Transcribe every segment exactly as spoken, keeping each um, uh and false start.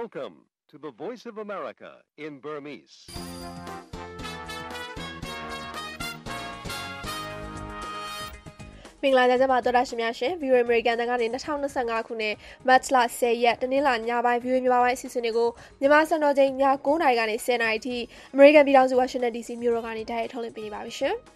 Welcome to the Voice of America in Burmese. ။မင်္ဂလာညချမ်းပါတော်တာရှင်များရှင် View American တန်ကနေtwenty twenty-fiveခုနှစ်မတ်လtenရက်တနင်္လာညပိုင်း View မြန်မာပိုင်းအစီအစဉ်တွေကိုမြန်မာစံတော်ချိန်ညnineနာရီကနေtenနာရီထိ American ပြည်ထောင်စု Washington D C မြို့တော်ကနေတိုက်ရိုက်ထုတ်လွှင့်ပေးနေပါပြီရှင်။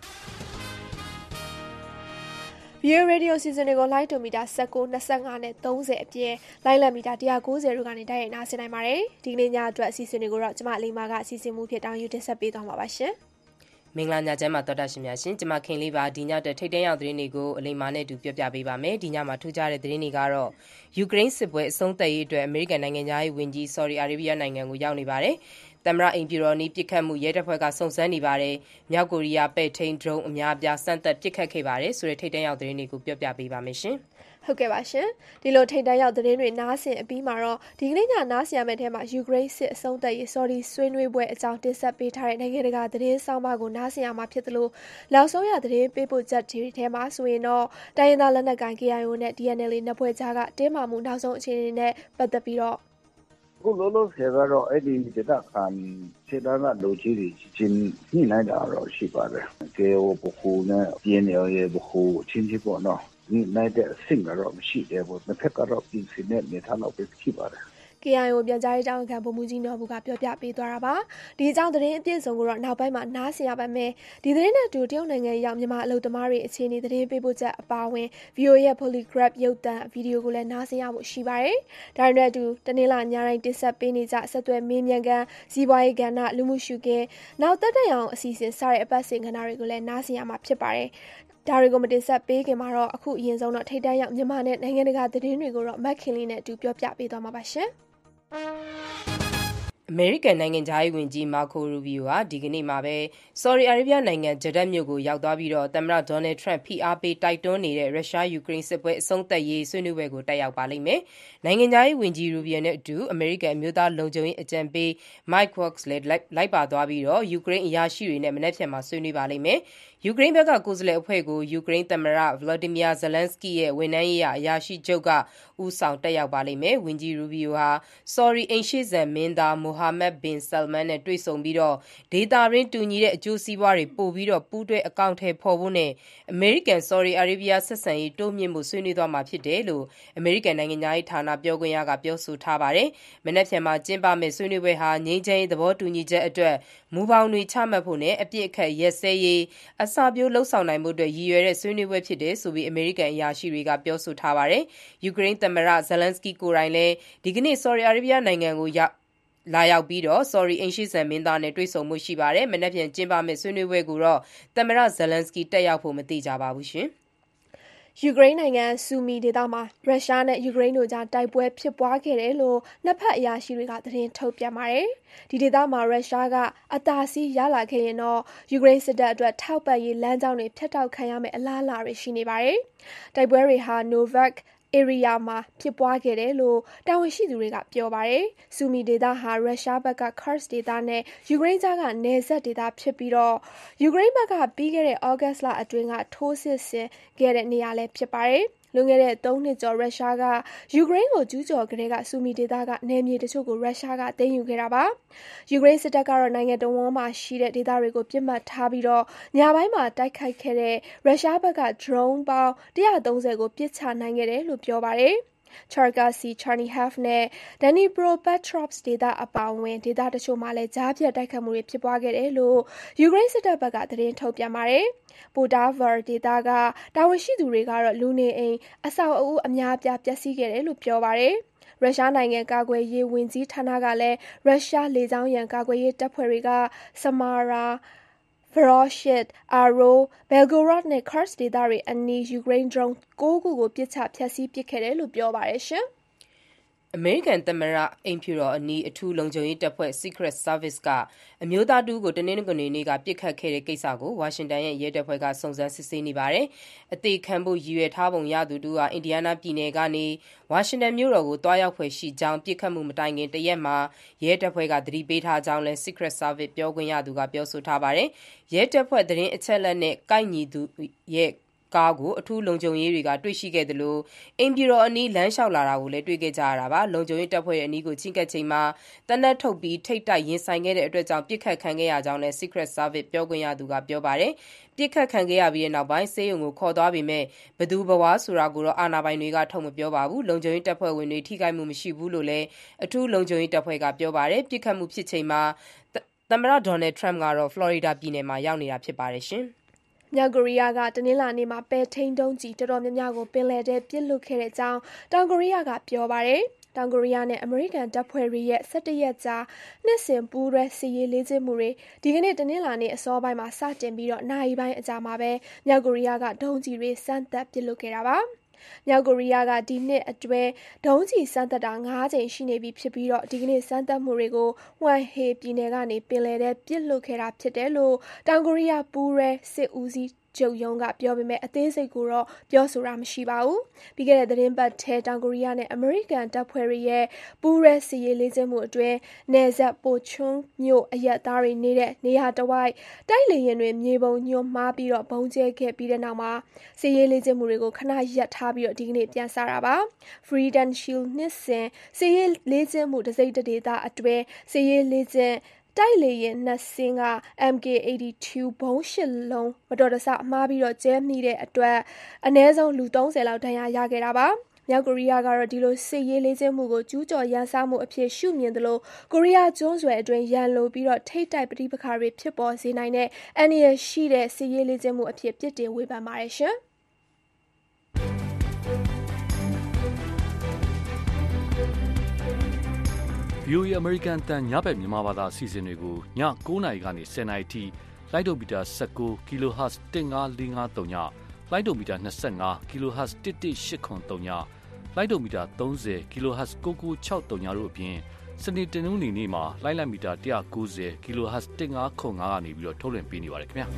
View Radio စီစဉ်တွေကို Light to Meter nineteen, twenty-five နဲ့thirtyအပြင် Light Level Meter one ninetyတို့ကနေတိုက်ရိုက်နားဆင်နိုင်ပါတယ်။ဒီကနေ့ညအတွက်အစီအစဉ်တွေကိုတော့ကျမအလိမ္မာကအစီအစဉ်မှုဖြစ်တောင်းယူတင်ဆက်ပေးသွားမှာပါရှင်။မင်္ဂလာညချမ်းပါတော်တာရှင်များရှင်ကျမခင်လေးပါဒီညအတွက်ထိတ်တန့်ရောက်သတင်းတွေကိုအလိမ္မာနဲ့တူပြောပြပေးပါမယ်ဒီညမှာထူးခြားတဲ့သတင်းတွေကတော့ယူကရိန်းစစ်ပွဲအဆုံးသတ်ရေးအတွက်အမေရိကန်နိုင်ငံသားရေးဝန်ကြီးဆော်ဒီအာရေဗီးယားနိုင်ငံကိုရောက်နေပါတယ်သမ္မတအိမ်ဖြူတော်နီးပစ်ခတ်မှုရဲတပ်ဖွဲ့ကစုံစမ်းနေပါတယ်မြောက်ကိုရီးယားပဲ့ထိန်ဒရုန်းအများအပြားစမ်းသပ်ပစ်ခတ်ခဲ့ပါတယ်ဆိုတဲ့ထိတ်တန့်ရောက်သတင်းတွေကိုပြောပြပေးပါမယ်ရှင်ဟုတ်ကဲ့ပါရှင်ဒီလိုထိတ်တန့်ရောက်သတင်းတွေနားဆင်အပြီးမှာတော့ဒီကနေ့ညနားဆင်ရမယ့်ထဲမှာယူကရိန်းစစ်အဆုံးသတ်ရေးဆော်ဒီဆွေးနွေးပွဲအကြောင်းတင်ဆက်ပေးထားတဲ့နိုင်ငံတကာသတင်းဆောင်ပါကိုနားဆင်ရမှာဖြစ်သလိုလောက်ဆုံးရသတင်းပေးပို့ချက်တွေထဲမှာဆိုရင်တော့တိုင်းရင်းသားလက်နက်ကိုင် K I O နဲ့ D N L A နှစ်ဖွဲ့ကြားကတင်းမာမှုနောက်ဆုံးအခြေအနေနဲ့ပတ်သက်ပြီးတော့အခုလောလောဆယ်ကတော့အဲ့ဒီဒေသခံခြေတန်းကလူကြီးတွေချင်းညှိနှိုင်းတာတော့ရှိပါတယ်။ K I O ဘခုနဲ့ D N L A ဘခုချင်းချင်းပေါ့နော်။ဒီနိုင်တဲ့အဆင့်ကတော့မရှိသေးဘူး။တစ်ဖက်ကတော့ပြင်ဆင်တဲ့နေထားတော့ပဲရှိပါတယ်။ K I O ပြန်ကြားရေးတာဝန်ခံဗိုလ်မှူးကြီးနော်ဘူကပြောပြပေးသွားတာပါဒီအကြောင်းသတင်းအပြည့်စုံကိုတော့နောက်ပိုင်းမှာနားဆင်ရပါမယ်ဒီသတင်းနဲ့အတူတရုတ်နိုင်ငံရောက်မြန်မာအလုပ်သမားတွေအခြေအနေသတင်းပေးပို့ချက်အပါအဝင် V O A ရဲ့ Polygraph ရုပ်သံဗီဒီယိုကိုလည်းနားဆင်ရဖို့ရှိပါတယ်ဒါနဲ့အတူတနင်္လာညတိုင်းတင်ဆက်ပေးနေကြဆက်သွယ်မေးမြန်းခန်းစီးပွားရေးကဏ္ဍလူမှုရှုခင်းနောက်တက်တဲ့အောင်အစီအစဉ်စတဲ့အပတ်စဉ်ကဏ္ဍတွေကိုလည်းနားဆင်ရမှာဖြစ်ပါတယ်ဒါတွေကိုမတင်ဆက်ပေးခင်မှာတော့အခုအရင်ဆုံးတော့ထိတ်တန့်ရောက်မြန်မာနဲ့နိုင်ငံတကာသတင်းတွေကိုတော့မက်ခင်လေးနဲ့အတူပြောပြပေးသွားမှာပါရှင်အမေရိကန်နိုင်ငံသားရေးဝန်ကြီးမာကိုရူဘီယိုဟာဒီကနေ့မှာပဲဆော်ဒီအာရေဗျနိုင်ငံဂျဒတ်မြို့ကိုရောက်သွားပြီးတော့သမ္မတဒေါ်နယ်ထရန့်ဖိအားပေးတိုက်တွန်းနေတဲ့ရုရှားယူကရိန်းစစ်ပွဲအဆုံးသတ်ရေးဆွေးနွေးပွဲကိုတက်ရောက်ပါလိမ့်မယ်။နိုင်ငံသားရေးဝန်ကြီးရူဘီယိုနဲ့အတူအမေရိကန်အမျိုးသားလုံခြုံရေးအကြံပေး Mike Waltz လည်းလိုက်ပါသွားပြီးတော့ယူကရိန်းအရာရှိတွေနဲ့မနက်ဖြန်မှာဆွေးနွေးပါလိမ့်မယ်။ယူကရိန်းဘက်ကကိုယ်စားလှယ်အဖွဲ့ကိုယူကရိန်းသမ္မတ Volodymyr Zelensky ရဲ့ဝန်ထမ်းရေးရာအရာရှိချုပ်ကဦးဆောင်တက်ရောက်ပါလိမ့်မယ်။ဝန်ကြီးရူဘီယိုဟာဆော်ဒီအိမ်ရှေ့စံမင်းသား Mohammed bin Salman နဲ့တွေ့ဆုံပြီးတော့ဒေသတွင်းတူညီတဲ့အကျိုးစီးပွားတွေပို့ပြီးတော့ပူးတွဲအကောင့်ထဲပေါ်ဖို့နဲ့အမေရိကန်ဆော်ဒီအာရေဗျဆက်ဆံရေးတိုးမြင့်မှုဆွေးနွေးသွားမှာဖြစ်တယ်လို့အမေရိကန်နိုင်ငံသားရေးဌာနပြောခွင့်ရကပြောဆိုထားပါတယ်။မနက်ဖြန်မှာကျင်းပမယ့်ဆွေးနွေးပွဲဟာငြိမ်းချမ်းရေးသဘောတူညီချက်အတွက်မူပေါင်းတွေချမှတ်ဖို့နဲ့အပြစ်အခတ်ရက်စဲရေးအစပြိုးလှုပ်ဆောင်နိုင်မှုအတွက်ရည်ရွယ်တဲ့ဆွေးနွေးပွဲဖြစ်တယ်ဆိုပြီးအမေရိကန်အရာရှိတွေကပြောဆိုထားပါတယ်။ယူကရိန်းသမ္မတ Zelensky ကိုယ်တိုင်လည်းဒီကနေ့ဆော်ဒီအာရေဗျနိုင်ငံကိုရောက်လာရောက်ပြီးတော့ဆော်ဒီအိမ်ရှိစံမင်းသားနဲ့တွေ့ဆုံမှုရှိပါတယ်။မနက်ဖြန်ကျင်းပမယ့်ဆွေးနွေးပွဲကိုတော့သမ္မတ Zelensky တက်ရောက်ဖို့မသိကြပါဘူးရှင်။ယူကရိန်းနိုင်ငံဆူမီဒေသမှာရုရှားနဲ့ယူကရိန်းတို့ကြားတိုက်ပွဲဖြစ်ပွားခဲ့တယ်လို့နှစ်ဖက်အရာရှိတွေကသတင်းထုတ်ပြန်ပါတယ်။ဒီဒေသမှာရုရှားကအသာစီးရလာခဲ့ရင်တော့ယူကရိန်းစစ်တပ်အတွက်ထောက်ပံ့ရေးလမ်းကြောင်းတွေဖြတ်တောက်ခံရမယ့်အလားအလာတွေရှိနေပါတယ်။တိုက်ပွဲတွေဟာ Novakဧရိယာမှာဖြစ်ပွားခဲ့တယ်လို့တာဝန်ရှိသူတွေကပြောပါတယ်။ဆူမီဒေသဟာရုရှားဘက်က Kursk ဒေသနဲ့ယူကရိန်းကြားကနယ်စပ်ဒေသဖြစ်ပြီးတော့ယူကရိန်းဘက်ကပြီးခဲ့တဲ့ဩဂတ်စ်လအတွင်းကထိုးစစ်ဆင်ခဲ့တဲ့နေရာလည်းဖြစ်ပါတယ်။လွန်ခဲ့တဲ့သုံးနှစ်ကျော်ရုရှားကယူကရိန်းကိုကျူးကျော်ကလေးကဆူမီဒေသကနယ်မြေတချို့ကိုရုရှားကသိမ်းယူခဲ့တာပါ။ယူကရိန်းစစ်တပ်ကတော့နိုင်ငံတော်ဝန်မှာရှိတဲ့ဒေသတွေကိုပြစ်မှတ်ထားပြီးတော့ညပိုင်းမှာတိုက်ခိုက်ခဲ့တဲ့ရုရှားဘက်က drone ပေါင်းone hundred thirtyကိုပစ်ချနိုင်ခဲ့တယ်လို့ပြောပါတယ်။ Cherkasy, Chernihiv နဲ့ Dnipropetrovsk ဒေသအပါအဝင်ဒေသတချို့မှာလည်းကြားဖြတ်တိုက်ခတ်မှုတွေဖြစ်ပွားခဲ့တယ်လို့ယူကရိန်းစစ်တပ်ဘက်ကသတင်းထုတ်ပြန်ပါတယ်။ Poltava ဒေသကတာဝန်ရှိသူတွေကတော့လူနေအိမ်အဆောက်အဦအများအပြားပျက်စီးခဲ့တယ်လို့ပြောပါတယ်။ရုရှားနိုင်ငံကာကွယ်ရေးဝန်ကြီးဌာနကလည်းရုရှားလေကြောင်းရန်ကာကွယ်ရေးတပ်ဖွဲ့တွေက Samara Vorosht, Aro, Belgorod နဲ့ Kursk ဒေသတွေအနီးယူကရိန်း drone nineခုကိုပစ်ချဖျက်ဆီးပစ်ခဲ့တယ်လို့ပြောပါတယ်ရှင်။အမေရိကန်သမ္မတအိမ်ဖြူတော်အနီးအထူးလုံခြုံရေးတပ်ဖွဲ့ Secret Service ကအမျိုးသားတူကိုတနင်္ဂနွေနေ့ကပစ်ခတ်ခဲ့တဲ့ကိစ္စကိုဝါရှင်တန်ရဲ့ရဲတပ်ဖွဲ့ကစုံစမ်းစစ်ဆေးနေပါတယ်။အသေးခံဖို့ရည်ရွယ်ထားပုံရသူတူဟာအင်ဒီယားနားပြည်နယ်ကနေဝါရှင်တန်မြို့တော်ကိုတွားရောက်ဖွယ်ရှိကြောင်းပစ်ခတ်မှုမတိုင်ခင်တရက်မှာရဲတပ်ဖွဲ့ကသတိပေးထားကြောင်းလည်း Secret Service ပြောခွင့်ရသူကပြောဆိုထားပါတယ်။ရဲတပ်ဖွဲ့သတင်းအချက်အလက်နဲ့ကိုက်ညီသူရဲ့ကားကိုအထူးလုံခြုံရေးတွေကတွေ့ရှိခဲ့သလိုအိမ်ပြည်တော်အနီးလမ်းလျှောက်လာတာကိုလည်းတွေ့ခဲ့ကြရတာပါလုံခြုံရေးတပ်ဖွဲ့ရဲ့အနီးကိုချဉ်းကပ်ချိန်မှာတနက်ထုတ်ပြီးထိတ်တိုက်ရင်ဆိုင်ခဲ့တဲ့အတွက်ကြောင့်ပြစ်ခတ်ခံခဲ့ရကြောင်းလည်း Secret Service ပြောခွင့်ရသူကပြောပါတယ်ပြစ်ခတ်ခံခဲ့ရပြီးတဲ့နောက်ပိုင်းဆေးရုံကိုခေါ်သွားပေမဲ့ဘသူဘဝဆိုတာကိုတော့အာဏာပိုင်တွေကထုတ်မပြောပါဘူးလုံခြုံရေးတပ်ဖွဲ့ဝင်တွေထိခိုက်မှုမရှိဘူးလို့လည်းအထူးလုံခြုံရေးတပ်ဖွဲ့ကပြောပါတယ်ပြစ်ခတ်မှုဖြစ်ချိန်မှာသမ္မတဒေါ်နယ်ထရမ့်ကတော့ဖလော်ရီဒါပြည်နယ်မှာရောက်နေတာဖြစ်ပါတယ်ရှင်မြောက်ကိုရီးယားကတနင်္လာနေ့မှာပဲထိန်းဒုံးကြီးတော်တော်များများကိုပင်လယ်ထဲပစ်လွတ်ခဲ့တဲ့အကြောင်းတောင်ကိုရီးယားကပြောပါတယ်။တောင်ကိုရီးယားနဲ့အမေရိကန်တပ်ဖွဲ့တွေရဲ့၁၁ရက်ကြာနှစ်စဉ်ပူးတွဲစစ်ရေးလေ့ကျင့်မှုတွေဒီကနေ့တနင်္လာနေ့အစောပိုင်းမှာစတင်ပြီးတော့နာရီပိုင်းအကြာမှာပဲမြောက်ကိုရီးယားကဒုံးကြီးတွေစမ်းသပ်ပစ်လွတ်ခဲ့တာပါ။မြောက်ကိုရီးယားကဒီနှစ်အတွင်းဒုံးကျည်စမ်းသပ်တာ၅ကြိမ်ရှိနေပြီဖြစ်ပြီးတော့ဒီကနေ့စမ်းသပ်မှုတွေကိုဟွမ်ဟေပြည်နယ်ကနေပင်လယ်ထဲပစ်လွတ်ခဲ့တာဖြစ်တယ်လို့တောင်ကိုရီးယားပူးရဲစစ်ဦးစီးကျုပ်ရုံးကပြောပေမဲ့အသေးစိတ်ကိုတော့ပြောဆိုတာမရှိပါဘူး။ပြီးခဲ့တဲ့သတင်းပတ်ထဲတောင်ကိုရီးယားနဲ့အမေရိကန်တပ်ဖွဲ့တွေရဲ့ပူးရဲစစ်ရေးလေ့ကျင့်မှုအတွင်းနယ်စပ်ပိုချွန်းမြို့အရက်သားတွေနေတဲ့နေရာတစ်ဝိုက်တိုက်လေယာဉ်တွေမြေပုံညွှန်မှားပြီးတော့ဘုံကျဲခဲ့ပြီးတဲ့နောက်မှာစစ်ရေးလေ့ကျင့်မှုတွေကိုခဏရပ်ထားပြီးတော့ဒီကနေ့ပြန်စတာပါ။ Freedom Shield နှစ်စဉ်စစ်ရေးလေ့ကျင့်မှုတစိမ့်တဒေသအတွင်းစစ်ရေးလေ့ကျင့်တိုက်လေယာဉ်နှစ်စင်းက M K eighty-two ဘုံးရှစ်လုံးမတော်တဆမှားပြီးတော့ကျဲမိတဲ့အတွက်အနည်းဆုံးလူသုံးဆယ်လောက်ဒဏ်ရာရခဲ့တာပါ။မြောက်ကိုရီးယားကတော့ဒီလိုစစ်ရေးလေ့ကျင့်မှုကိုကျူးကျော်ရန်စမှုအဖြစ်ရှုမြင်သလိုကိုရီးယားကျွန်းဆွယ်အတွင်းရန်လိုပြီးတော့ထိတ်တိုက်ပဋိပက္ခတွေဖြစ်ပေါ်စေနိုင်တဲ့အန္တရာယ်ရှိတဲ့စစ်ရေးလေ့ကျင့်မှုအဖြစ်ပြစ်တင်ဝေဖန်ပါတယ်ရှင်။ V O A American တန်ညဘက်မြန်မာဘာသာအစီအစဉ်တွေကိုည၉နာရီကနေ၁၀နာရီထိလိုက်ဒိုမီတာ၁၉ kHz ၁၅၄၅၃ညလိုက်ဒိုမီတာ၂၅ kHz ၁၁၈၇၃ညလိုက်ဒိုမီတာ၃၀ kHz ၉၉၆၃ညတို့အပြင်စနေတနင်္ဂနွေနေ့မှာလိုက်လက်မီတာ၁၉၀ kHz ၁၅ခု၅ကနေပြီးတော့ထုတ်လွှင့်ပေးနေပါတယ်ခင်ဗျာ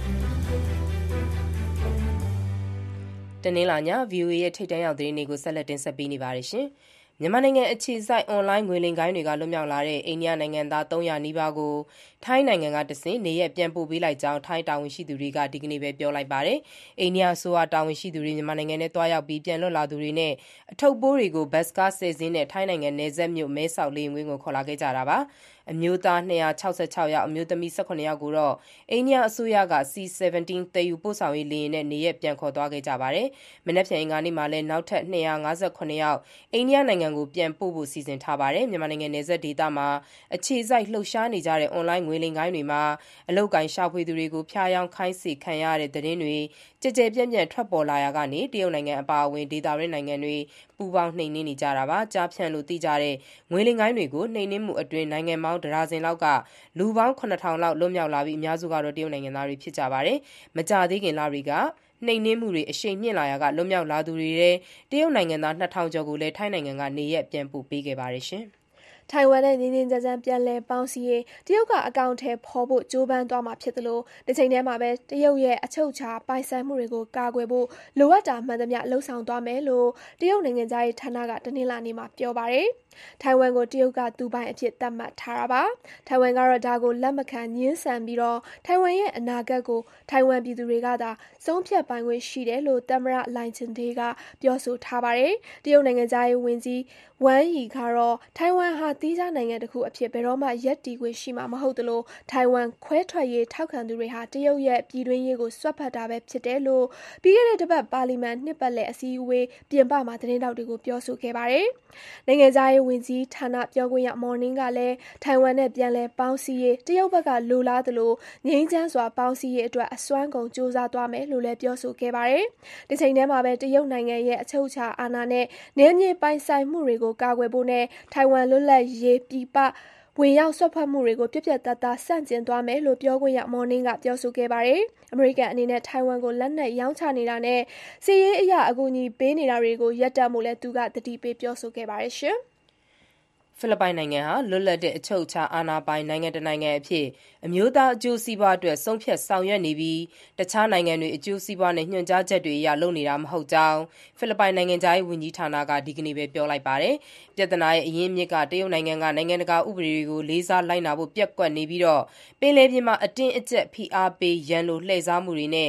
တနင်္လာည V O A ရဲ့ထိပ်တန်းရောက်သတင်းတွေကိုဆက်လက်တင်ဆက်ပေးနေပါတယ်ရှင်မြန်မာနိုင်ငံအခြေစိုက်အွန်လိုင်းငွေလိမ်ဂိုဏ်းတွေကလွတ်မြောက်လာတဲ့အိန္ဒိယနိုင်ငံသား၃၀၀နီးပါးကိုထိုင်းနိုင်ငံကတဆင့်နေရပ်ပြန်ပို့ပေးလိုက်ကြောင်းထိုင်းတာဝန်ရှိသူတွေကဒီကနေ့ပဲပြောလိုက်ပါတယ်။အိန္ဒိယအစိုးရတာဝန်ရှိသူတွေမြန်မာနိုင်ငံထဲသွားရောက်ပြီးပြန်လွတ်လာသူတွေနဲ့အထုပ်ပိုးတွေကိုဘတ်စ်ကားဆယ်စင်းနဲ့ထိုင်းနိုင်ငံနယ်စပ်မြို့မဲဆောက်လေယာဉ်ကွင်းကိုခေါ်လာခဲ့ကြတာပါ။အမျိုးသား၂၆၆ယောက်အမျိုးသမီး၁၇ယောက်ကိုတော့အိန္ဒိယအစိုးရက C ဆဗန်တင်း သယ်ယူပို့ဆောင်ရေးလေယာဉ်နဲ့နေရပ်ပြန်ခေါ်သွားခဲ့ကြပါတယ်။မနက်ဖြန်အင်္ဂါနေ့မှာလည်းနောက်ထပ်၂၅၇ယောက်အိန္ဒိယနိုင်ငံကိုပြန်ပို့ဖို့စီစဉ်ထားပါတယ်။မြန်မာနိုင်ငံနယ်စပ်ဒေသမှာအခြေစိုက်လှုပ်ရှားနေကြတဲ့အွန်လိုင်းငွေလိမ်ဂိုဏ်းတွေမှာအလုပ်ကိုင်ရှာဖွေသူတွေကိုဖျားယောင်းခိုင်းစေခံရတဲ့သတင်းတွေကြကြပြန့်ပြန့်ထွက်ပေါ်လာရာကနေတရုတ်နိုင်ငံအပါအဝင်ဒေသတွင်းနိုင်ငံတွေပူးပေါင်းနှိမ်နင်းနေကြတာပါ။ကြားဖြန့်လို့သိကြတဲ့ငွေလိမ်ဂိုဏ်းတွေကိုနှိမ်နင်းမှုအတွင်းနိုင်ငံပေါင်းဒရာဇင်လောက်ကလူပေါင်းခုနှစ်ထောင်လောက်လွတ်မြောက်လာပြီးအများစုကတော့တရုတ်နိုင်ငံသားတွေဖြစ်ကြပါတယ်။မကြသေးခင်လတွေကနှိမ်နင်းမှုတွေအရှိန်မြင့်လာရာကလွတ်မြောက်လာသူတွေထဲတရုတ်နိုင်ငံသားနှစ်ထောင်ကျော်ကိုလည်းထိုင်းနိုင်ငံကနေရပ်ပြန်ပို့ပေးခဲ့ပါတယ်ရှင်။ထိုင်ဝမ်နဲ့ငြင်းငြင်းကြမ်းကြမ်းပြန်လည်ပေါင်းစည်းရေးတရုတ်ကအကောင့်ထဲဖော်ဖို့ကြိုးပမ်းသွားမှာဖြစ်သလိုတစ်ချိန်တည်းမှာပဲတရုတ်ရဲ့အချုပ်အခြာပိုင်ဆိုင်မှုတွေကိုကာကွယ်ဖို့လိုအပ်တာမှန်သမျှလှုံ့ဆော်သွားမယ်လို့တရုတ်နိုင်ငံသားရေးဌာနကတနင်္လာနေ့မှာပြောပါတယ်။ထိုင်ဝမ်ကိုတရုတ်ကသူပိုင်အဖြစ်သတ်မှတ်ထားတာပါ။ထိုင်ဝမ်ကတော့ဒါကိုလက်မခံညှင်းဆန်ပြီးတော့ထိုင်ဝမ်ရဲ့အနာဂတ်ကိုထိုင်ဝမ်ပြည်သူတွေကသာဆုံးဖြတ်ပိုင်ခွင့်ရှိတယ်လို့သမ္မတလိုင်ချင်ဒေးကပြောဆိုထားပါတယ်။တရုတ်နိုင်ငံသားရေးဝန်ကြီးဝမ်ယီကတော့ထိုင်ဝမ်ဟာသီးခြားနိုင်ငံတစ်ခုအဖြစ်ဘယ်တော့မှရပ်တည်ခွင့်ရှိမှာမဟုတ်သလိုထိုင်ဝမ်ခွဲထွက်ရေးထောက်ခံသူတွေဟာတရုတ်ရဲ့ပြည်တွင်းရေးကိုစွက်ဖက်တာပဲဖြစ်တယ်လို့ပြီးခဲ့တဲ့တစ်ပတ်ပါလီမန်နှစ်ပတ်လည်အစည်းအဝေးပြင်ပမှာသတင်းတောက်တွေကိုပြောဆိုခဲ့ပါတယ်။နိုင်ငံသားရေးဝန်ကြီးဌာနပြောခွင့်ရမော်နင်းကလည်းထိုင်ဝမ်နဲ့ပြန်လည်ပေါင်းစည်းရေးတရုတ်ဘက်ကလိုလားသလိုငြိမ်းချမ်းစွာပေါင်းစည်းရေးအတွက်အစွမ်းကုန်ကြိုးစားသွားမယ်လို့လည်းပြောဆိုခဲ့ပါတယ်။ဒီချိန်ထဲမှာပဲတရုတ်နိုင်ငံရဲ့အချုပ်အခြာအာဏာနဲ့နယ်မြေပိုင်ဆိုင်မှုတွေကိုကာကွယ်ဖို့နဲ့ထိုင်ဝမ်လွတ်လပ်ရေးပြည်ပဝင်ရောက်ဆွတ်ဖက်မှုတွေကိုပြက်ပြက်သားသားဆန့်ကျင်သွားမယ်လို့ပြောခွင့်ရမော်နင်းကပြောဆိုခဲ့ပါတယ်။အမေရိကန်အနေနဲ့ထိုင်ဝမ်ကိုလက်နက်ရောင်းချနေတာနဲ့စစ်ရေးအရာအကူအညီပေးနေတာတွေကိုရပ်တန့်ဖို့လည်းသူကတတိပေးပြောဆိုခဲ့ပါတယ်ရှင်။ဖိလစ်ပိုင်နိုင်ငံဟာလွတ်လပ်တဲ့အချုပ်အခြာအာဏာပိုင်နိုင်ငံတစ်နိုင်ငံအဖြစ်အမျိုးသားအကျိုးစီးပွားအတွက်ဆုံးဖြတ်ဆောင်ရွက်နေပြီးတခြားနိုင်ငံတွေအကျိုးစီးပွားနဲ့ညွှန်ကြားချက်တွေအရလုပ်နေတာမဟုတ်ကြောင်းဖိလစ်ပိုင်နိုင်ငံသားရေးဝန်ကြီးဌာနကဒီကနေ့ပဲပြောလိုက်ပါတယ်။ပြဿနာရဲ့အရင်းအမြစ်ကတရုတ်နိုင်ငံကနိုင်ငံတကာဥပဒေတွေကိုလေးစားလိုက်နာဖို့ပျက်ကွက်နေပြီးတော့ပင်လယ်ပြင်မှာအတင်းအကျပ်ဖိအားပေးရန်လိုလှည့်စားမှုတွေနဲ့ဥ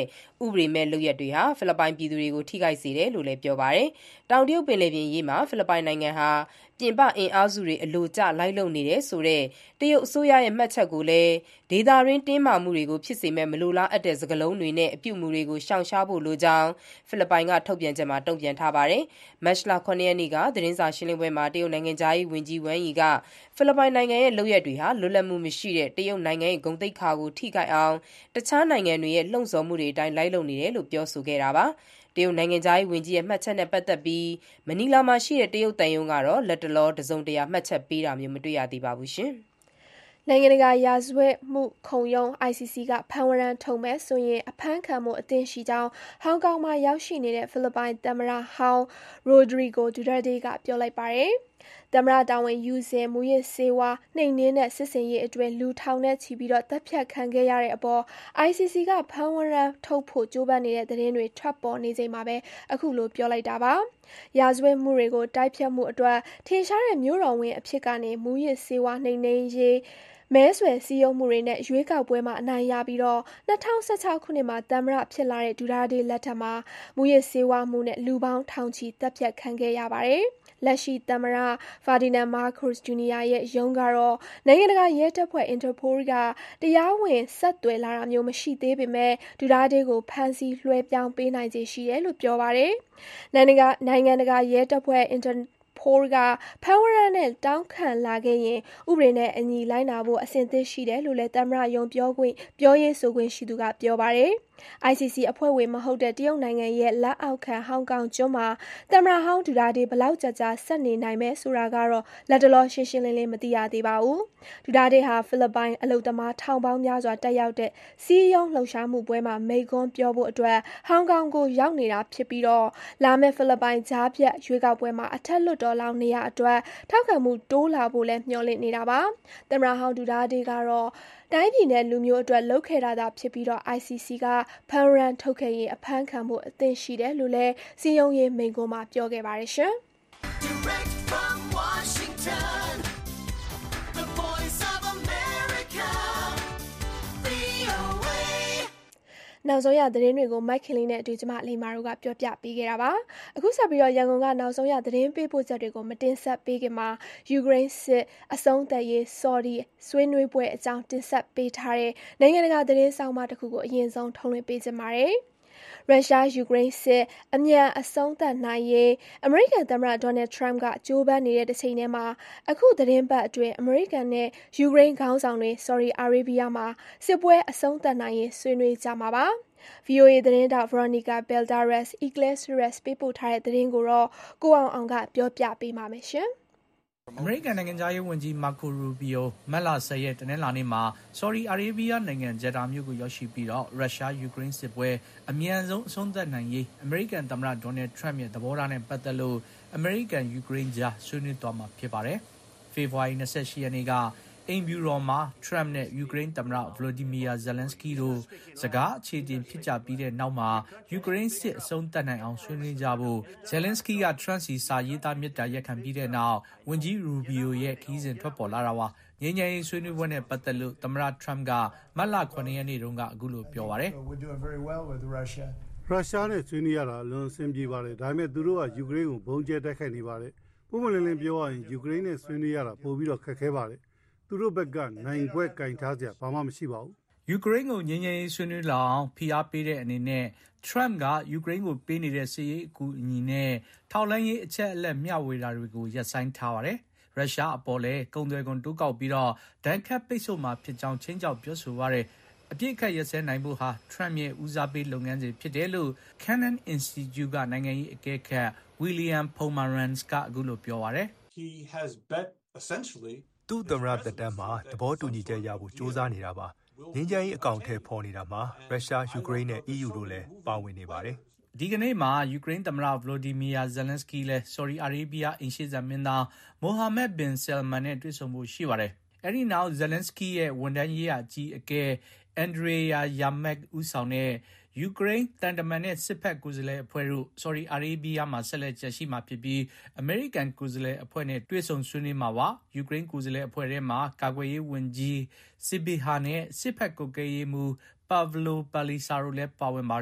ဥပဒေမဲ့လုပ်ရပ်တွေဟာဖိလစ်ပိုင်ပြည်သူတွေကိုထိခိုက်စေတယ်လို့လည်းပြောပါတယ်။တောင်တရုတ်ပင်လယ်ပြင်ရေးမှာဖိလစ်ပိုင်နိုင်ငံဟာပြင်ပအင်အားစုတွေအလိုကျလိုက်လုပ်နေတယ်ဆိုတဲ့တရုတ်အစိုးရရဲ့မှတ်ချက်ကိုလည်းဒေသတွင်းတင်းမာမှုတွေကိုဖြစ်စေမဲ့မလိုလားအပ်တဲ့စကားလုံးတွေနဲ့အပြုအမူတွေကိုရှောင်ရှားဖို့လိုကြောင်းဖိလစ်ပိုင်ကထုတ်ပြန်ချက်မှာတုံ့ပြန်ထားပါတယ်။မတ်လခုနှစ်ရက်နေ့ကသတင်းစာရှင်းလင်းပွဲမှာတရုတ်နိုင်ငံသားရေးဝန်ကြီးဝမ်ယီကဖိလစ်ပိုင်နိုင်ငံရဲ့လုပ်ရပ်တွေဟာလွတ်လပ်မှုမရှိတဲ့တရုတ်နိုင်ငံရဲ့ဂုဏ်သိက္ခာကိုထိခိုက်အောင်တခြားနိုင်ငံတွေရဲ့လှုံ့ဆော်မှုတွေအတိုင်းလိုက်လုပ်နေတယ်လို့ပြောဆိုခဲ့တာပါ။တရုတ်နိုင်ငံသားရေးဝန်ကြီးရဲ့မှတ်ချက်နဲ့ပတ်သက်ပြီးမနီလာမှာရှိတဲ့တရုတ်တန်ယုံကတော့လက်တလောတစုံတရာမှတ်ချက်ပေးတာမျိုးမတွေ့ရသေးပါဘူးရှင်။နိုင်ငံတကာရာဇဝတ်မှုခုံရုံး I C C ကဖမ်းဝရမ်းထုတ်မဲ့ဆိုရင်အဖမ်းခံမှုအသင့်ရှိကြောင်းဟောင်ကောင်မှာရောက်ရှိနေတဲ့ဖိလစ်ပိုင်သမ္မတဟောင်းရိုဒရီဂိုဒူတာတေးကပြောလိုက်ပါတယ်။သမ္မတတာဝန်ယူစဉ်မူရစ်ဆေးဝါးနှိမ်နင်းတဲ့စစ်စင်ရေးအတွင်းလူထောင်နဲ့ချီပြီးတော့တပ်ဖြတ်ခံခဲ့ရတဲ့အပေါ် I C C ကဖမ်းဝရမ်းထုတ်ဖို့ကြိုးပမ်းနေတဲ့သတင်းတွေထွက်ပေါ်နေချိန်မှာပဲအခုလိုပြောလိုက်တာပါ။ရာဇဝတ်မှုတွေကိုတိုက်ဖျက်မှုအတွက်ထင်ရှားတဲ့မျိုးတော်ဝင်အဖြစ်ကနေမူရစ်ဆေးဝါးနှိမ်နင်းရေးမဲဆွယ်စည်းရုံးမှုတွေနဲ့ရွေးကောက်ပွဲမှာအနိုင်ရပြီးတော့၂၀၁၆ခုနှစ်မှာသမ္မတဖြစ်လာတဲ့ဒူတာတေးလက်ထက်မှာမူရစ်ဆေးဝါးမှုနဲ့လူပေါင်းထောင်ချီတပ်ဖြတ်ခံခဲ့ရပါတယ်။လက်ရှိသမ္မတဖာဒီနန်မာကို့စ်ဂျူနီယာရဲ့ရုံးကတော့နိုင်ငံတကာရဲတပ်ဖွဲ့ Interpol ကတရားဝင်ဆက်သွယ်လာတာမျိုးမရှိသေးပေမဲ့ဒူတာတေးကိုဖမ်းဆီးလွှဲပြောင်းပေးနိုင်ခြေရှိတယ်လို့ပြောပါတယ်။နိုင်ငံတကာနိုင်ငံတကာရဲတပ်ဖွဲ့ Interဖိုးကဖမ်းဝရမ်းနဲ့တောင်းခံလာခဲ့ရင်ဥပဒေနဲ့အညီလိုက်နာဖို့အဆင်သင့်ရှိတယ်လို့လည်းသမ္မတရုံးပြောခွင့်ပြောရေးဆိုခွင့်ရှိသူကပြောပါတယ်။ I C C အဖွဲ့ဝင်မဟုတ်တဲ့တရုတ်နိုင်ငံရဲ့လက်အောက်ခံဟောင်ကောင်ကျွန်းမှာသမ္မတဟောင်းဒူတာတေးဘလောက်ကြာကြာဆက်နေနိုင်မယ်ဆိုတာကတော့လက်တလောရှင်းရှင်းလင်းလင်းမသိရသေးပါဘူး။ဒူတာတေးဟာဖိလစ်ပိုင်အလုပ်သမားထောင်ပေါင်းများစွာတက်ရောက်တဲ့စီးရုံးလှုပ်ရှားမှုပွဲမှာမိန့်ခွန်းပြောဖို့အတွက်ဟောင်ကောင်ကိုရောက်နေတာဖြစ်ပြီးတော့လာမယ့်ဖိလစ်ပိုင်ကြားဖြတ်ရွေးကောက်ပွဲမှာအထက်လွှတ်တော်လောက်နေရအတွက်ထောက်ခံမှုတိုးလာဖို့လည်းမျှော်လင့်နေတာပါ။သမ္မတဟောင်းဒူတာတေးကတော့တိုင်းပြည်နဲ့လူမျိုးအတွက်လုပ်ခဲ့တာသာဖြစ်ပြီးတော့ I C C ကဖမ်းဝရမ်းထုတ်ခဲ့ရင်အဖမ်းခံဖို့အသင့်ရှိတယ်လို့လည်းစည်းရုံးရေးမိန့်ခွန်းမှာပြောခဲ့ပါတယ်ရှင်။ Direct from Washington, the voice of America, V O A နောက်ဆုံးရသတင်းတွေကိုမိုက်ကလေးနဲ့အတူကျမလိမ္မာတို့ကပြောပြပေးခဲ့တာပါအခုဆက်ပြီးတော့ရန်ကုန်ကနောက်ဆုံးရသတင်းပေးပို့ချက်တွေကိုမတင်ဆက်ပေးခင်မှာယူကရိန်းစစ်အဆုံးသတ်ရေးဆော်ဒီဆွေးနွေးပွဲအကြောင်းတင်ဆက်ပေးထားတဲ့နိုင်ငံတကာသတင်းဆောင်မတစ်ခုကိုအရင်ဆုံးထုတ်လွှင့်ပေးကြပါမယ်ရုရှားယူကရိန်းစစ်အမြန်အဆုံးသတ်နိုင်ရေးအမေရိကန်သမ္မတဒေါ်နယ်ထရန့်ကကြိုးပမ်းနေတဲ့တစ်ချိန်တည်းမှာအခုသတင်းပတ်အတွင်းအမေရိကန်နဲ့ယူကရိန်းခေါင်းဆောင်တွေဆော်ဒီအာရေးဗီးယားမှာစစ်ပွဲအဆုံးသတ်နိုင်ရေးဆွေးနွေးကြမှာပါ V O A သတင်းတောက် Veronica Balderas Iglesias ပေးပို့ထားတဲ့သတင်းကိုတော့ကိုအောင်အောင်ကပြောပြပေးပါမယ်ရှင်အမေရိကန်နိုင်ငံသားရေးဝန်ကြီးမာကိုရူဘီယိုမတ်လဆယ်ရက်တနင်္လာနေ့မှာဆော်ဒီအာရေးဗီးယားနိုင်ငံဂျက်ဒါမြို့ကိုရောက်ရှိပြီးတော့ရုရှားယူကရိန်းစစ်ပွဲအမြန်ဆုံးအဆုံးသတ်နိုင်ရေးအမေရိကန်သမ္မတဒေါ်နယ်ထရန့်ရဲ့သဘောထားနဲ့ပတ်သက်လို့အမေရိကန်ယူကရိန်းကြားဆွေးနွေးသွားမှာဖြစ်ပါတယ်။ဖေဖော်ဝါရီ၂၈ရက်နေ့ကအိမ်ဖြူတော်မှာထရန့်နဲ့ယူကရိန်းသမ္မတဗလိုဒီမီယာဇယ်လန်စကီတို့စကားအခြေတင်ဖြစ်ကြပြီးတဲ့နောက်မှာယူကရိန်းစစ်အဆုံးသတ်နိုင်အောင်ဆွေးနွေးကြဖို့ဇယ်လန်စကီကထရန့်စီစာရေးသားမြစ်တာရက်ခံပြီးတဲ့နောက်ဝန်ကြီးရူဘီယိုရဲ့ခီးစဉ်ထွက်ပေါ်လာတာပါငြိမ်းချမ်းရေးဆွေးနွေးပွဲနဲ့ပတ်သက်လို့သမ္မတထရန့်ကမတ်လခုနှစ်ရက်နေ့တုန်းကအခုလိုပြောပါတယ်ရုရှားနဲ့ဆွေးနွေးရတာအလွန်အဆင်ပြေပါတယ်ဒါပေမဲ့သူတို့ကယူကရိန်းကိုဘုံကျဲတိုက်ခိုက်နေပါတယ်ပုံမှန်လင်းလင်းပြောရရင်ယူကရိန်းနဲ့ဆွေးနွေးရတာပိုပြီးတော့ခက်ခဲပါတယ်သူတို့ဘက်ကနိုင်ခွဲကင်ထားစရာဘာမှမရှိပါဘူးယူကရိန်းကိုငြိမ်းချမ်းရေးဆွေးနွေးလာအောင်ဖိအားပေးတဲ့အနေနဲ့ထရန့်ကယူကရိန်းကိုပေးနေတဲ့စစ်ရေးအကူအညီနဲ့ထောက်လှမ်းရေးအချက်အလက်မျှဝေတာတွေကိုရပ်ဆိုင်းထားပါတယ်ရုရှားအပေါ်လည်းကုန်သွယ်ခွန်တိုးကောက်ပြီးတော့ဒဏ်ခတ်ပိတ်ဆို့မှာဖြစ်ကြောင်းချင်းချောက်ပြောဆိုပါတယ်အပြစ်ခတ်ရက်စဲနိုင်ဖို့ဟာထရန့်ရဲ့ဦးစားပေးလုပ်ငန်းစဉ်ဖြစ်တယ်လို့ Cannon Institute ကနိုင်ငံရေးအကဲခတ် William Pomerantz ကအခုလိုပြောပါတယ် He has bet essentially သူ့သမ္မတသက်တမ်းမှာသဘောတူညီချက်ရဖို့ကြိုးစားနေတာပါငြိမ်းချမ်းရေးအကောင့်ထဲပေါ်နေတာမှာရုရှားယူကရိန်းနဲ့ E U တို့လည်းပါဝင်နေပါတယ်ဒီကနေ့မှာယူကရိန်းသမ္မတဗလိုဒီမီယာဇယ်လန်စကီလည်းဆော်ဒီအာရေးဗီးယားအင်ရှေ့ဇာမင်းသားမိုဟာမက်ဘင်ဆယ်မန်နဲ့တွေ့ဆုံဖို့ရှိပါတယ်အဲဒီနောက်ဇယ်လန်စကီရဲ့ဝန်ထမ်းရေးရာအကြီးအကဲအန်ဒရေယာယာမက်ဦးဆောင်တဲ့ယူကရိန်းတန်တမန်နဲ့စစ်ဖက်ကိုယ်စားလှယ်အဖွဲ့တို့ဆော်ဒီအာရေးဗီးယားမှာဆက်လက်ချက်ရှိမှာဖြစ်ပြီးအမေရိကန်ကိုယ်စားလှယ်အဖွဲ့နဲ့တွေ့ဆုံဆွေးနွေးမှာပါယူကရိန်းကိုယ်စားလှယ်အဖွဲ့ထဲမှာကာကွယ်ရေးဝန်ကြီးစစ်ဘီဟာနဲ့စစ်ဖက်ကိုယ်ကဲရေးမှူးပါဗလိုပါလီဆာရိုလည်းပါဝင်ပါတယ်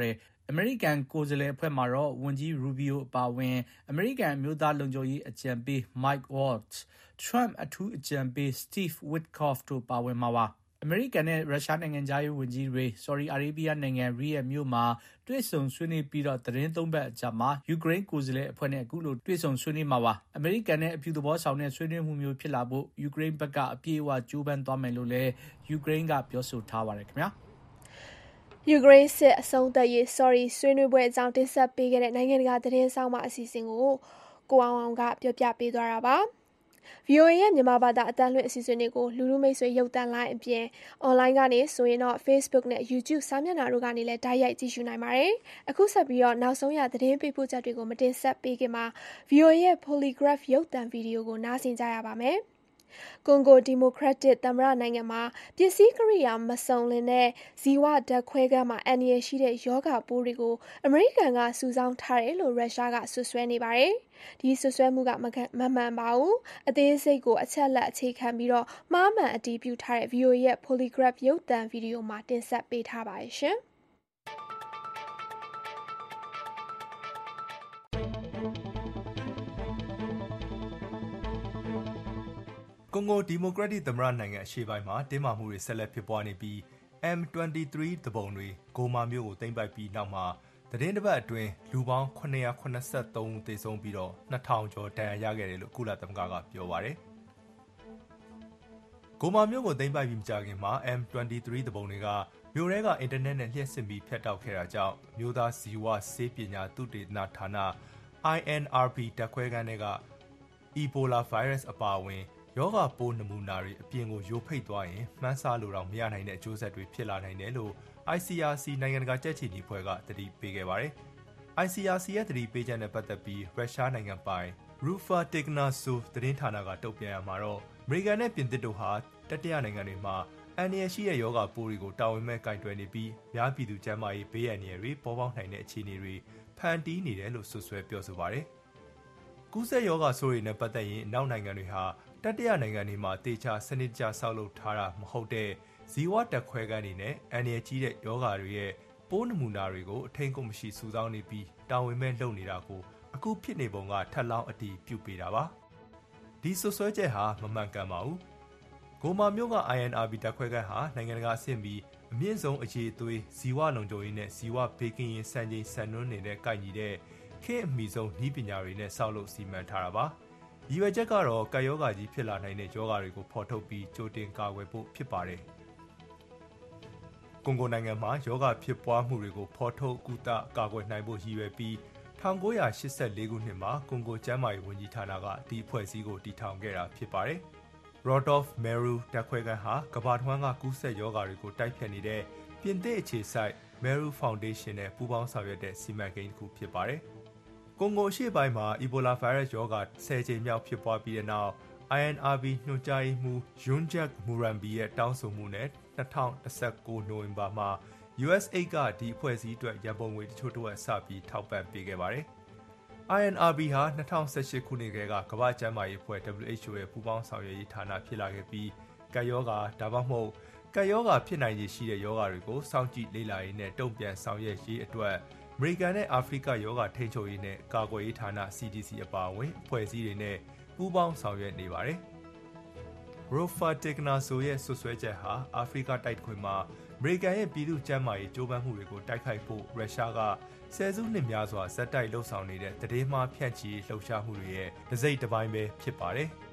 အမေရိကန်ကိုယ်စားလှယ်အဖွဲ့မှာတော့ဝန်ကြီးရူဘီယိုအပါအဝင်အမေရိကန်အမျိုးသားလုံခြုံရေးအကြံပေး Mike Waltz, Trump အထူးအကြံပေး Steve Witkoff တို့ပါဝင်မှာပါအမေရိကန်နဲ့ရုရှားနိုင်ငံသားရေးဝန်ကြီးတွေဆော်ဒီအာရေဗျနိုင်ငံရီယက်မြို့မှာတွေ့ဆုံဆွေးနွေးပြီးတော့သတင်းသုံးပတ်အကြာမှာယူကရိန်းကိုယ်စားလှယ်အဖွဲ့နဲ့အခုလိုတွေ့ဆုံဆွေးနွေးမှာပါအမေရိကန်နဲ့အပြုသဘောဆောင်တဲ့ဆွေးနွေးမှုမျိုးဖြစ်လာဖို့ယူကရိန်းဘက်ကအပြည့်အဝကြိုးပမ်းသွားမယ်လို့လည်းယူကရိန်းကပြောဆိုထားပါတယ်ခင်ဗျာယူကရိန်းစစ်အဆုံးသတ်ရေး sorry ဆွေးနွေးပွဲအကြောင်းတင်ဆက်ပေးခဲ့တဲ့နိုင်ငံတကာသတင်းဆောင်မအစီအစဉ်ကိုကိုအောင်အောင်ကပြောပြပေးသွားတာပါဗီအိုအေ ရဲ့မြန်မာဘာသာအတန်းလွှင့်အစီအစဉ်တွေကိုလူလူမိတ်ဆွေရုပ်သံလိုင်းအပြင်အွန်လိုင်းကနေဆိုရင်တော့ Facebook နဲ့ YouTube စာမျက်နှာတို့ကနေလည်းတိုက်ရိုက်ကြည့်ရှုနိုင်ပါတယ်။အခုဆက်ပြီးတော့နောက်ဆုံးရသတင်းပေးပို့ချက်တွေကိုမတင်ဆက်ပေးခင်မှာ ဗီအိုအေ ရဲ့ Polygraph ရုပ်သံဗီဒီယိုကိုနားဆင်ကြရပါမယ်။ကွန်ဂိုဒီမိုကရက်တစ်သမ္မတနိုင်ငံမှာပစ္စည်းကိရိယာမစုံလင်တဲ့ဇီဝဓာတ်ခွဲခန်းမှာအန္တရာယ်ရှိတဲ့ရောဂါပိုးတွေကိုအမေရိကန်ကစုဆောင်းထားတယ်လို့ရုရှားကဆွဆွဲနေပါတယ်။ဒီဆွဆွဲမှုကမမှန်ပါဘူး။အသေးစိတ်ကိုအချက်လက်အခြေခံပြီးတော့မှားမှန်အတည်ပြုထားတဲ့ ဗီအိုအေ ရဲ့ Polygraph ရုပ်သံဗီဒီယိုမှာတင်ဆက်ပေးထားပါတယ်ရှင်။ကွန်ဂိုဒီမိုကရက်တစ်သမ္မတနိုင်ငံအရှေ့ပိုင်းမှာတင်းမာမှုတွေဆက်လက်ဖြစ်ပွားနေပြီး M ၂၃ တပုံတွေဂိုမာမြို့ကိုသိမ်းပိုက်ပြီးနောက်မှာသတင်းတစ်ပတ်အတွင်းလူပေါင်းခုနှစ်ရာခုနှစ်ဆယ့်သုံးဦးသေဆုံးပြီးတော့နှစ်ထောင်ကျော်ဒဏ်ရာရခဲ့တယ်လို့ကုလသမဂ္ဂကပြောပါတယ်။ဂိုမာမြို့ကိုသိမ်းပိုက်ပြီးမကြာခင်မှာ M ၂၃ တပုံတွေကမြို့ထဲကအင်တာနက်နဲ့လျှက်စစ်ပြီးဖြတ်တောက်ခဲ့တာကြောင့်မြို့သားဇီဝဆေးပညာသုတေသနဌာန I N R B ဓာတ်ခွဲခန်းတွေက Ebola virus အပါအဝင်ယောဂပိုးနမူနာတွေအပြင်ကိုယိုဖိတ်သွားရင်မှန်းဆလို့တော့မရနိုင်တဲ့အကျိုးဆက်တွေဖြစ်လာနိုင်တယ်လို့ I C R C နိုင်ငံတကာကြက်ချီနီဖွဲ့ကသတိပေးခဲ့ပါတယ်။ I C R C ရဲ့သတိပေးချက်နဲ့ပတ်သက်ပြီးရုရှားနိုင်ငံပိုင် Rufa Tignaso သတင်းဌာနကတုံ့ပြန်ရမှာတော့အမေရိကန်နဲ့ပြင်သစ်တို့ဟာတတိယနိုင်ငံတွေမှာအန္တရာယ်ရှိတဲ့ယောဂပိုးတွေကိုတာဝန်မဲ့ကင်တွယ်နေပြီးများပြည်သူကျန်းမာရေးဘေးအန္တရာယ်တွေပေါ်ပေါက်နိုင်တဲ့အခြေအနေတွေဖန်တီးနေတယ်လို့ဆွဆွဲပြောဆိုပါတယ်။ကူးစက်ယောဂဆိုးတွေနဲ့ပတ်သက်ရင်နောက်နိုင်ငံတွေဟာတတိယနိုင်ငံတွေမှာတေချာစနစ်တကျဆောက်လုပ်ထားတာမဟုတ်တဲ့ဇီဝဓာတ်ခွဲခန်းတွေနဲ့အန္တရာယ်ကြီးတဲ့ယောဂတွေရဲ့ပိုးနမူနာတွေကိုအထိန်ကုန်မရှိစုဆောင်းနေပြီးတာဝန်မဲ့လုပ်နေတာကိုအခုဖြစ်နေပုံကထပ်လောင်းအတီးပြုတ်ပေးတာပါဒီဆွဆွဲချက်ဟာမမှန်ကန်ပါဘူးဂိုမာမြို့က I N R B ဓာတ်ခွဲခန်းဟာနိုင်ငံတကာအဆင့်ပြီးအမြင့်ဆုံးအရေးအသွေးဇီဝလုံခြုံရေးနဲ့ဇီဝဘေးကင်းရေးစံချိန်စံနှုန်းတွေနဲ့ကိုက်ညီတဲ့ခေတ်အမီဆုံးနည်းပညာတွေနဲ့ဆောက်လုပ်စီမံထားတာပါရည်ရွယ်ချက်ကတော့ကာယောဂါကြီးဖြစ်လာနိုင်တဲ့ယောဂါတွေကိုဖော်ထုတ်ပြီးကြိုတင်ကာကွယ်ဖို့ဖြစ်ပါတယ်။ကွန်ဂိုနိုင်ငံမှာယောဂါဖြစ်ပွားမှုတွေကိုဖော်ထုတ်ကုသကာကွယ်နိုင်ဖို့ရည်ရွယ်ပြီး၁၉၈၄ခုနှစ်မှာကွန်ဂိုကျန်းမာရေးဝန်ကြီးဌာနကဒီအဖွဲ့အစည်းကိုတည်ထောင်ခဲ့တာဖြစ်ပါတယ်။ Rodolphe Meru ဓာတ်ခွဲခန်းဟာကမ္ဘာတစ်ဝန်းကကူးစက်ယောဂါတွေကိုတိုက်ဖြတ်နေတဲ့ပြင်သစ်အခြေစိုက် Meru Foundation နဲ့ပူးပေါင်းဆောင်ရွက်တဲ့စီမံကိန်းတစ်ခုဖြစ်ပါတယ်။ကွန်ဂိုအရှေ့ပိုင်းမှာ Ebola virus ရောဂါဆယ်ကြိမ်မြောက်ဖြစ်ပွားပြီးတဲ့နောက် I N R B ညွှန်ကြားရေးမှူး Jean-Jacques Murambi ရဲ့တောင်းဆိုမှုနဲ့၂၀၁၉နိုဝင်ဘာမှာ U S A I D ကဒီအဖွဲ့အစည်းအတွက်ရန်ပုံငွေတချို့တစ်ဝက်စပြီးထောက်ပံ့ပေးခဲ့ပါတယ်။ I N R B ဟာ၂၀၁၈ခုနှစ်ကတည်းကကမ္ဘာ့ကျန်းမာရေးအဖွဲ့ W H O ရဲ့ပူးပေါင်းဆောင်ရွက်ရေးဌာနဖြစ်လာခဲ့ပြီးကပ်ရောဂါဒါမှမဟုတ်ကပ်ရောဂါဖြစ်နိုင်ခြေရှိတဲ့ရောဂါတွေကိုစောင့်ကြည့်လေ့လာရေးနဲ့တုံ့ပြန်ဆောင်ရွက်ရေးအတွက်အမေရိကန်နဲ့အာဖရိကရောဂါထိန်းချုပ်ရေးနဲ့ကာကွယ်ရေးဌာန C D C အပါအဝင်အဖွဲ့အစည်းတွေနဲ့ပူးပေါင်းဆောင်ရွက်နေပါတယ်။ Rufa Tignaso ရဲ့ဆွဆွဲချက်ဟာအာဖရိကတိုက်ခွင်မှာအမေရိကန်ရဲ့ပြည်သူ့ကျန်းမာရေးကြိုးပမ်းမှုတွေကိုတိုက်ခိုက်ဖို့ရုရှားကဆယ်စုနှစ်များစွာဇက်တိုက်လှုပ်ဆောင်နေတဲ့သတင်းမှားဖြန့်ချီလှုပ်ရှားမှုတွေရဲ့တစ်စိတ်တစ်ပိုင်းပဲဖြစ်ပါတယ်။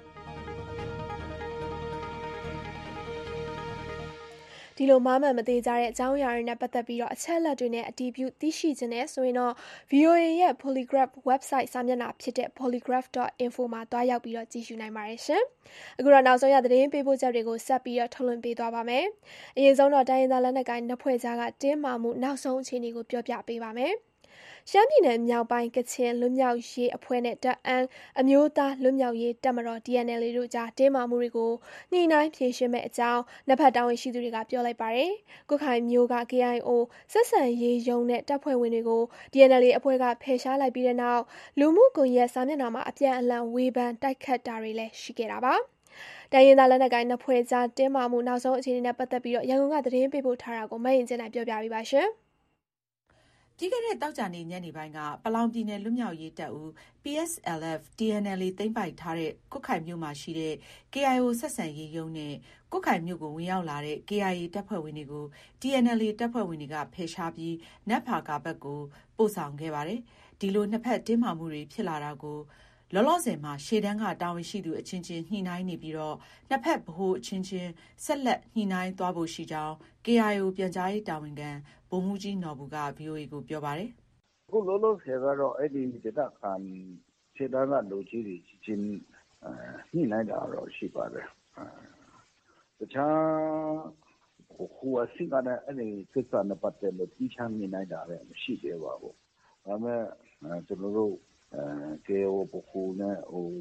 ဒီလိုမားမှန်မသေးကြတဲ့အကြောင်းအရာတွေနဲ့ပတ်သက်ပြီးတော့အချက်အလက်တွေနဲ့အတည်ပြုသိရှိခြင်းနဲ့ဆိုရင်တော့ ဗီအိုအေ ရဲ့ Polygraph website စာမျက်နှာဖြစ်တဲ့ polygraph dot info မှာတွားရောက်ပြီးတော့ကြည့်ရှုနိုင်ပါတယ်ရှင်။အခုတော့နောက်ဆုံးရသတင်းပေးပို့ချက်တွေကိုဆက်ပြီးတော့ထုတ်လွှင့်ပေးသွားပါမယ်။အရင်ဆုံးတော့တိုင်းရင်းသားလက်နက်ကိုင်နှစ်ဖွဲ့ကြားကတင်းမာမှုနောက်ဆုံးအခြေအနေကိုပြောပြပေးပါမယ်။ရှမ်းပြည်နယ်မြောက်ပိုင်းကချင်လွတ်မြောက်ရေးအဖွဲ့နဲ့တအန်းအမျိုးသားလွတ်မြောက်ရေးတပ်မတော် D N L A တို့ကြားတင်းမာမှုတွေကိုညှိနှိုင်းဖြေရှင်းမဲ့အကြောင်းနှစ်ဖက်တာဝန်ရှိသူတွေကပြောလိုက်ပါတယ်။ကွတ်ခိုင်မျိုးက K I O ဆက်ဆံရေးရုံးနဲ့တပ်ဖွဲ့ဝင်တွေကို D N L A အဖွဲ့ကဖယ်ရှားလိုက်ပြီးတဲ့နောက်လူမှုကွန်ရက်စာမျက်နှာမှာအပြန်အလှန်ဝေဖန်တိုက်ခတ်တာတွေလည်းရှိခဲ့တာပါ။တိုင်းရင်းသားလက်နက်ကိုင်နှစ်ဖွဲ့ကြားတင်းမာမှုနောက်ဆုံးအခြေအနေနဲ့ပတ်သက်ပြီးတော့ရန်ကုန်ကသတင်းပေးပို့ထားတာကိုမရင်ကျင်းနိုင်ပြောပြပေးပါရှင်။ပြီးခဲ့တဲ့သောကြာနေ့ညနေပိုင်းကပလောင်ပြည်နယ်လွတ်မြောက်ရေးတပ်ဦး P S L F T N L A သိမ်းပိုက်ထားတဲ့ကွတ်ခိုင်မြို့မှာရှိတဲ့ K I O ဆက်ဆံရေးရုံးနဲ့ကွတ်ခိုင်မြို့ကိုဝင်ရောက်လာတဲ့ K I A တပ်ဖွဲ့ဝင်တွေကို T N L A တပ်ဖွဲ့ဝင်တွေကဖယ်ရှားပြီးနတ်ဖာကာဘက်ကိုပို့ဆောင်ခဲ့ပါတယ်။ဒီလိုနှစ်ဖက်တင်းမာမှုတွေဖြစ်လာတာကိုလောလောဆယ်မှာရှေ့တန်းကတာဝန်ရှိသူအချင်းချင်းညှိနှိုင်းနေပြီးတော့နှစ်ဖက်ဗဟိုအချင်းချင်းဆက်လက်ညှိနှိုင်းသွားဖို့ရှိကြောင်း K I O ပြန်ကြားရေးတာဝန်ခံဗိုလ်မှူးကြီးနော်ဘူက V O A ကိုပြောပါတယ်။အခုလောလောဆယ်ကတော့အဲ့ဒီဒေသခံရှေ့တန်းကလူကြီးတွေချင်းညှိနှိုင်းတာတော့ရှိပါတယ်။တခြားဟိုအစီကလည်းအဲ့ဒီကိစ္စနဲ့ပတ်သက်လို့တိကျညှိနှိုင်းတာလည်းမရှိသေးပါဘူး။ဒါပေမဲ့ကျွန်တော်တို့K I O ဘခုနဲ့ဟို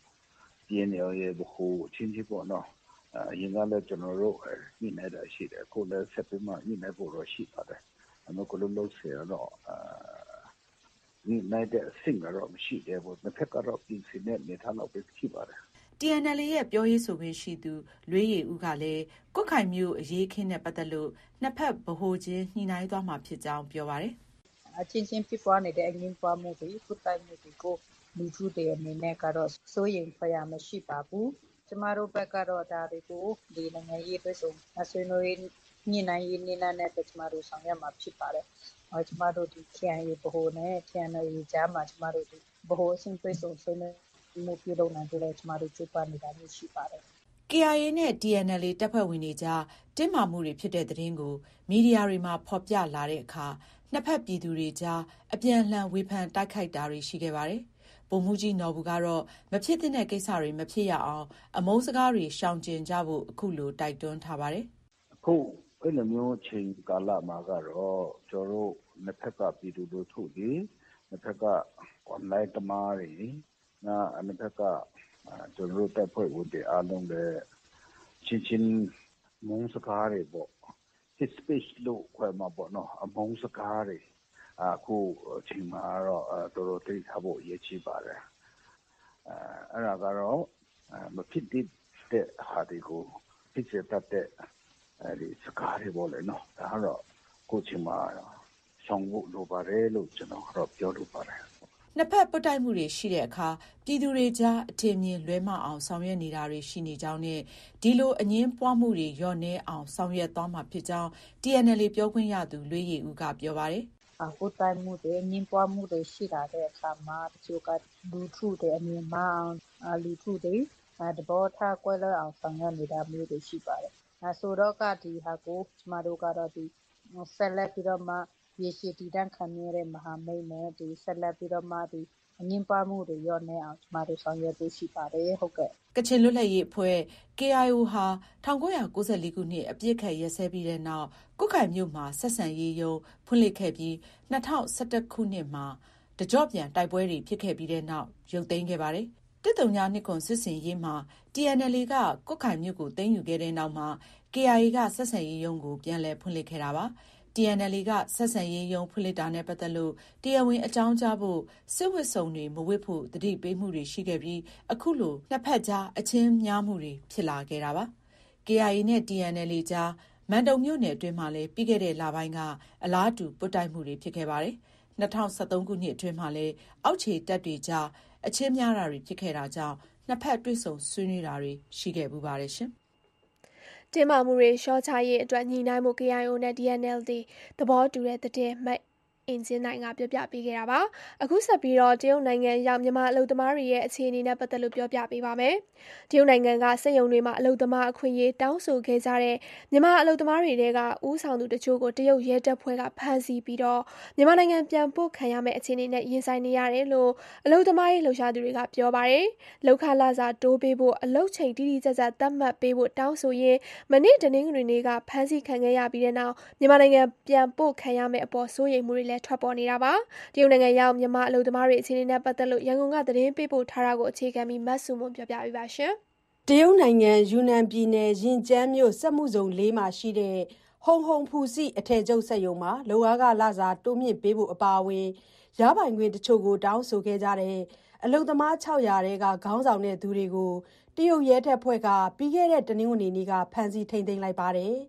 T N L A ဘခုချင်းချင်းပေါ့နော်အရင်ကလည်းကျွန်တော်တို့ညှိနှိုင်းတာရှိတယ်အခုလည်းဆက်ပြီးမှညှိနှိုင်းဖို့တော့ရှိပါတယ်အမေကလည်းလို့ဆရာတော့ညှိနှိုင်းတဲ့အဆင့်ကတော့မရှိသေးဘူးတစ်ခါကတော့ပြင်ဆင်တဲ့နေထားတော့ပဲရှိပါတယ် T N L A ရဲ့ပြောရေးဆိုခွင့်ရှိသူလွေးရည်ဦးကလည်းကွတ်ခိုင်မြို့အရေးခင်းနဲ့ပတ်သက်လို့နှစ်ဖက်ဗဟိုချင်းညှိနှိုင်းသွားမှာဖြစ်ကြောင်းပြောပါတယ်အချင်းချင်းဖြစ်ပွားနေတဲ့အငင်းပွားမှုတွေခုတိုင်းမှုတွေကိုလူထုတွေအနေနဲ့ကတော့စိုးရိမ်ဖွယ်ရာမရှိပါဘူးကျမတို့ဘက်ကတော့ဒါတွေကိုဒီနိုင်ငံရေးအတွက်ဆိုအဆွေးနွေးညှိနှိုင်းရေးနည်းလမ်းနဲ့ကျမတို့ဆောင်ရွက်မှာဖြစ်ပါတယ်။ကျမတို့ဒီ K I A ဗဟိုနဲ့ T N L A ကြားမှာကျမတို့ဒီဗဟိုအဆင့်တွေ့ဆုံဆွေးနွေးမှုပြုလုပ်နိုင်တယ်ကျမတို့ကြိုးပမ်းနေတာမျိုးရှိပါတယ်။ K I A နဲ့ T N L A တပ်ဖွဲ့ဝင်တွေကြားတင်းမာမှုတွေဖြစ်တဲ့သတင်းကိုမီဒီယာတွေမှာဖော်ပြလာတဲ့အခါနှစ်ဖက်ပြည်သူတွေကြားအပြန်အလှန်ဝေဖန်တိုက်ခိုက်တာတွေရှိခဲ့ပါတယ်။ဗိုလ်မှူးကြီးနော်ဘူကတော့မဖြစ်သင့်တဲ့ကိစ္စတွေမဖြစ်ရအောင်အမုန်းစကားတွေရှောင်ကျဉ်ကြဖို့အခုလိုတိုက်တွန်းထားပါတယ်။အခုအဲ့လိုမျိုးချိန်ကာလမှာကတော့ကျွန်တော်တို့နှစ်ဖက်ကပြည်သူတို့ထုတ်ပြီးနှစ်ဖက်က online တမားတွေနာနှစ်ဖက်ကကျွန်တော်တို့တပ်ဖွဲ့ဝင်တွေအားလုံးလည်းချင်းချင်းမုန်းစကားတွေပေါ့hit speech လို့ခေါ်မှာပေါ့နော်အမုန်းစကားတွေအခုချိန်မှာတော့တော်တော်သိထားဖို့ရည်ချပါတယ်အဲအဲ့ဒါကတော့မဖြစ်တဲ့ဟာတွေကိုဖြစ်စေတတ်တဲ့အဲဒီစကားတွေပေါ့လေနော်ဒါကတော့ကိုချိန်မှာဆောင်ဖို့လိုပါတယ်လို့ကျွန်တော်ကတော့ပြောလိုပါတယ်နှစ်ဖက်ပုတ်တိုက်မှုတွေရှိတဲ့အခါပြည်သူတွေကြားအထင်မြင်လွဲမအောင်ဆောင်ရွက်နေတာတွေရှိနေကြောင်းနဲ့ဒီလိုအငင်းပွားမှုတွေလျော့နည်းအောင်ဆောင်ရွက်သွားမှာဖြစ်ကြောင်း T N L A ပြောခွင့်ရသူလွေးရည်ဦးကပြောပါတယ်။ပုတ်တိုက်မှုတွေအငင်းပွားမှုတွေရှိလာတဲ့အခါမှာတချို့ကလူထုတွေအမြင်မှအောင်လူထုတွေသဘောထားကွဲလွဲအောင်ဆောင်ရွက်နေတာမျိုးတွေရှိပါတယ်။အဲဆိုတော့ကဒီဟာကိုကျမတို့ကတော့ဒီဆက်လက်ပြီးတော့မှရေရှည်တည်တံ့ခံရတဲ့မဟာမိတ်နဲ့ဒီဆက်လက်ပြီးတော့မှဒီအငင်းပွားမှုတွေရောနေအောင်ကျမတို့ဆောင်ရွက်ဖို့ရှိပါတယ်ဟုတ်ကဲ့ကချင်လွတ်လပ်ရေးအဖွဲ့ K I O ဟာ၁၉၉၄ခုနှစ်အပြစ်ခတ်ရက်စဲပြီးတဲ့နောက်ကွတ်ခိုင်မြို့မှာဆက်ဆံရေးရုံးဖွင့်လှစ်ခဲ့ပြီး၂၀၁၁ခုနှစ်မှာတကြော့ပြန်တိုက်ပွဲတွေဖြစ်ခဲ့ပြီးတဲ့နောက်ရုပ်သိမ်းခဲ့ပါတယ်။တစ်တုံညာနှစ်ခွန်စစ်စင်ရေးမှာ T N L A ကကွတ်ခိုင်မြို့ကိုသိမ်းယူခဲ့တဲ့နောက်မှာ K I A ကဆက်ဆံရေးရုံးကိုပြန်လည်ဖွင့်လှစ်ခဲ့တာပါ။ T N L A ကဆက်ဆံရေးရုံးဖွင့်လှစ်တာနဲ့ပတ်သက်လို့တရားဝင်အကြောင်းကြားဖို့စစ်ဝတ်စုံတွေမဝတ်ဖို့တတိပေးမှုတွေရှိခဲ့ပြီးအခုလိုနှစ်ဖက်ကြားအချင်းများမှုတွေဖြစ်လာခဲ့တာပါ။ K I A နဲ့ T N L A ကြားမန်တုံမြို့နယ်အတွင်းမှာလည်းပြီးခဲ့တဲ့လပိုင်းကအလားတူပုတ်တိုက်မှုတွေဖြစ်ခဲ့ပါတယ်။၂၀၁၃ခုနှစ်အတွင်းမှာလည်းအောက်ခြေတပ်တွေကြားအချင်းများတာတွေဖြစ်ခဲ့တာကြောင့်နှစ်ဖက်တွေ့ဆုံဆွေးနွေးတာတွေရှိခဲ့ပူပါတယ်ရှင်။တင်မာမှုတွေရှော့ချရေးအတွက်ညီနိုင်မှု K I O နဲ့ T N L A သဘောတူတဲ့တဲ့မိတ်အင်ဂျင်နိုင်ကပြောပြပေးခဲ့တာပါအခုဆက်ပြီးတော့တရုတ်နိုင်ငံရောက်မြန်မာအလုပ်သမားတွေရဲ့အခြေအနေနဲ့ပတ်သက်လို့ပြောပြပေးပါမယ်တရုတ်နိုင်ငံကစက်ရုံတွေမှာအလုပ်သမားအခွင့်အရေးတောင်းဆိုခဲ့ကြတဲ့မြန်မာအလုပ်သမားတွေတဲကဦးဆောင်သူတချို့ကိုတရုတ်ရဲတပ်ဖွဲ့ကဖမ်းဆီးပြီးတော့မြန်မာနိုင်ငံပြန်ပို့ခံရမယ့်အခြေအနေနဲ့ရင်ဆိုင်နေရတယ်လို့အလုပ်သမားရေးလှုပ်ရှားသူတွေကပြောပါတယ်လောက်ခလာစာတိုးပေးဖို့အလုပ်ချိန်တိတိကျကျသတ်မှတ်ပေးဖို့တောင်းဆိုရင်းမနေ့တနင်္ဂနွေနေ့ကဖမ်းဆီးခံခဲ့ရပြီးတဲ့နောက်မြန်မာနိုင်ငံပြန်ပို့ခံရမယ့်အပေါ်စိုးရိမ်မှုတွေလည်းထွက်ပေါ်နေတာပါတရုတ်နိုင်ငံရောက်မြန်မာအလုပ်သမားတွေအခြေအနေနဲ့ပတ်သက်လို့ရန်ကုန်ကသတင်းပေးပို့ထားတာကိုအခြေခံပြီးမတ်စုမွန်ပြောပြပေးပါရှင်တရုတ်နိုင်ငံယူနန်ပြည်နယ်ရင်ကျန်းမြို့စက်မှုဇုံလေးမှာရှိတဲ့ဟုံဟုံဖူစီအထည်ချုပ်စက်ရုံမှာလုပ်အားကလစာတိုးမြင့်ပေးဖို့အပါအဝင်ရပိုင်ခွင့်တချို့ကိုတောင်းဆိုခဲ့ကြတဲ့အလုပ်သမား၆၀၀တဲကခေါင်းဆောင်တဲ့သူတွေကိုတရုတ်ရဲတပ်ဖွဲ့ကပြီးခဲ့တဲ့တနင်္ဂနွေနေ့ကဖမ်းဆီးထိန်းသိမ်းလိုက်ပါတယ်။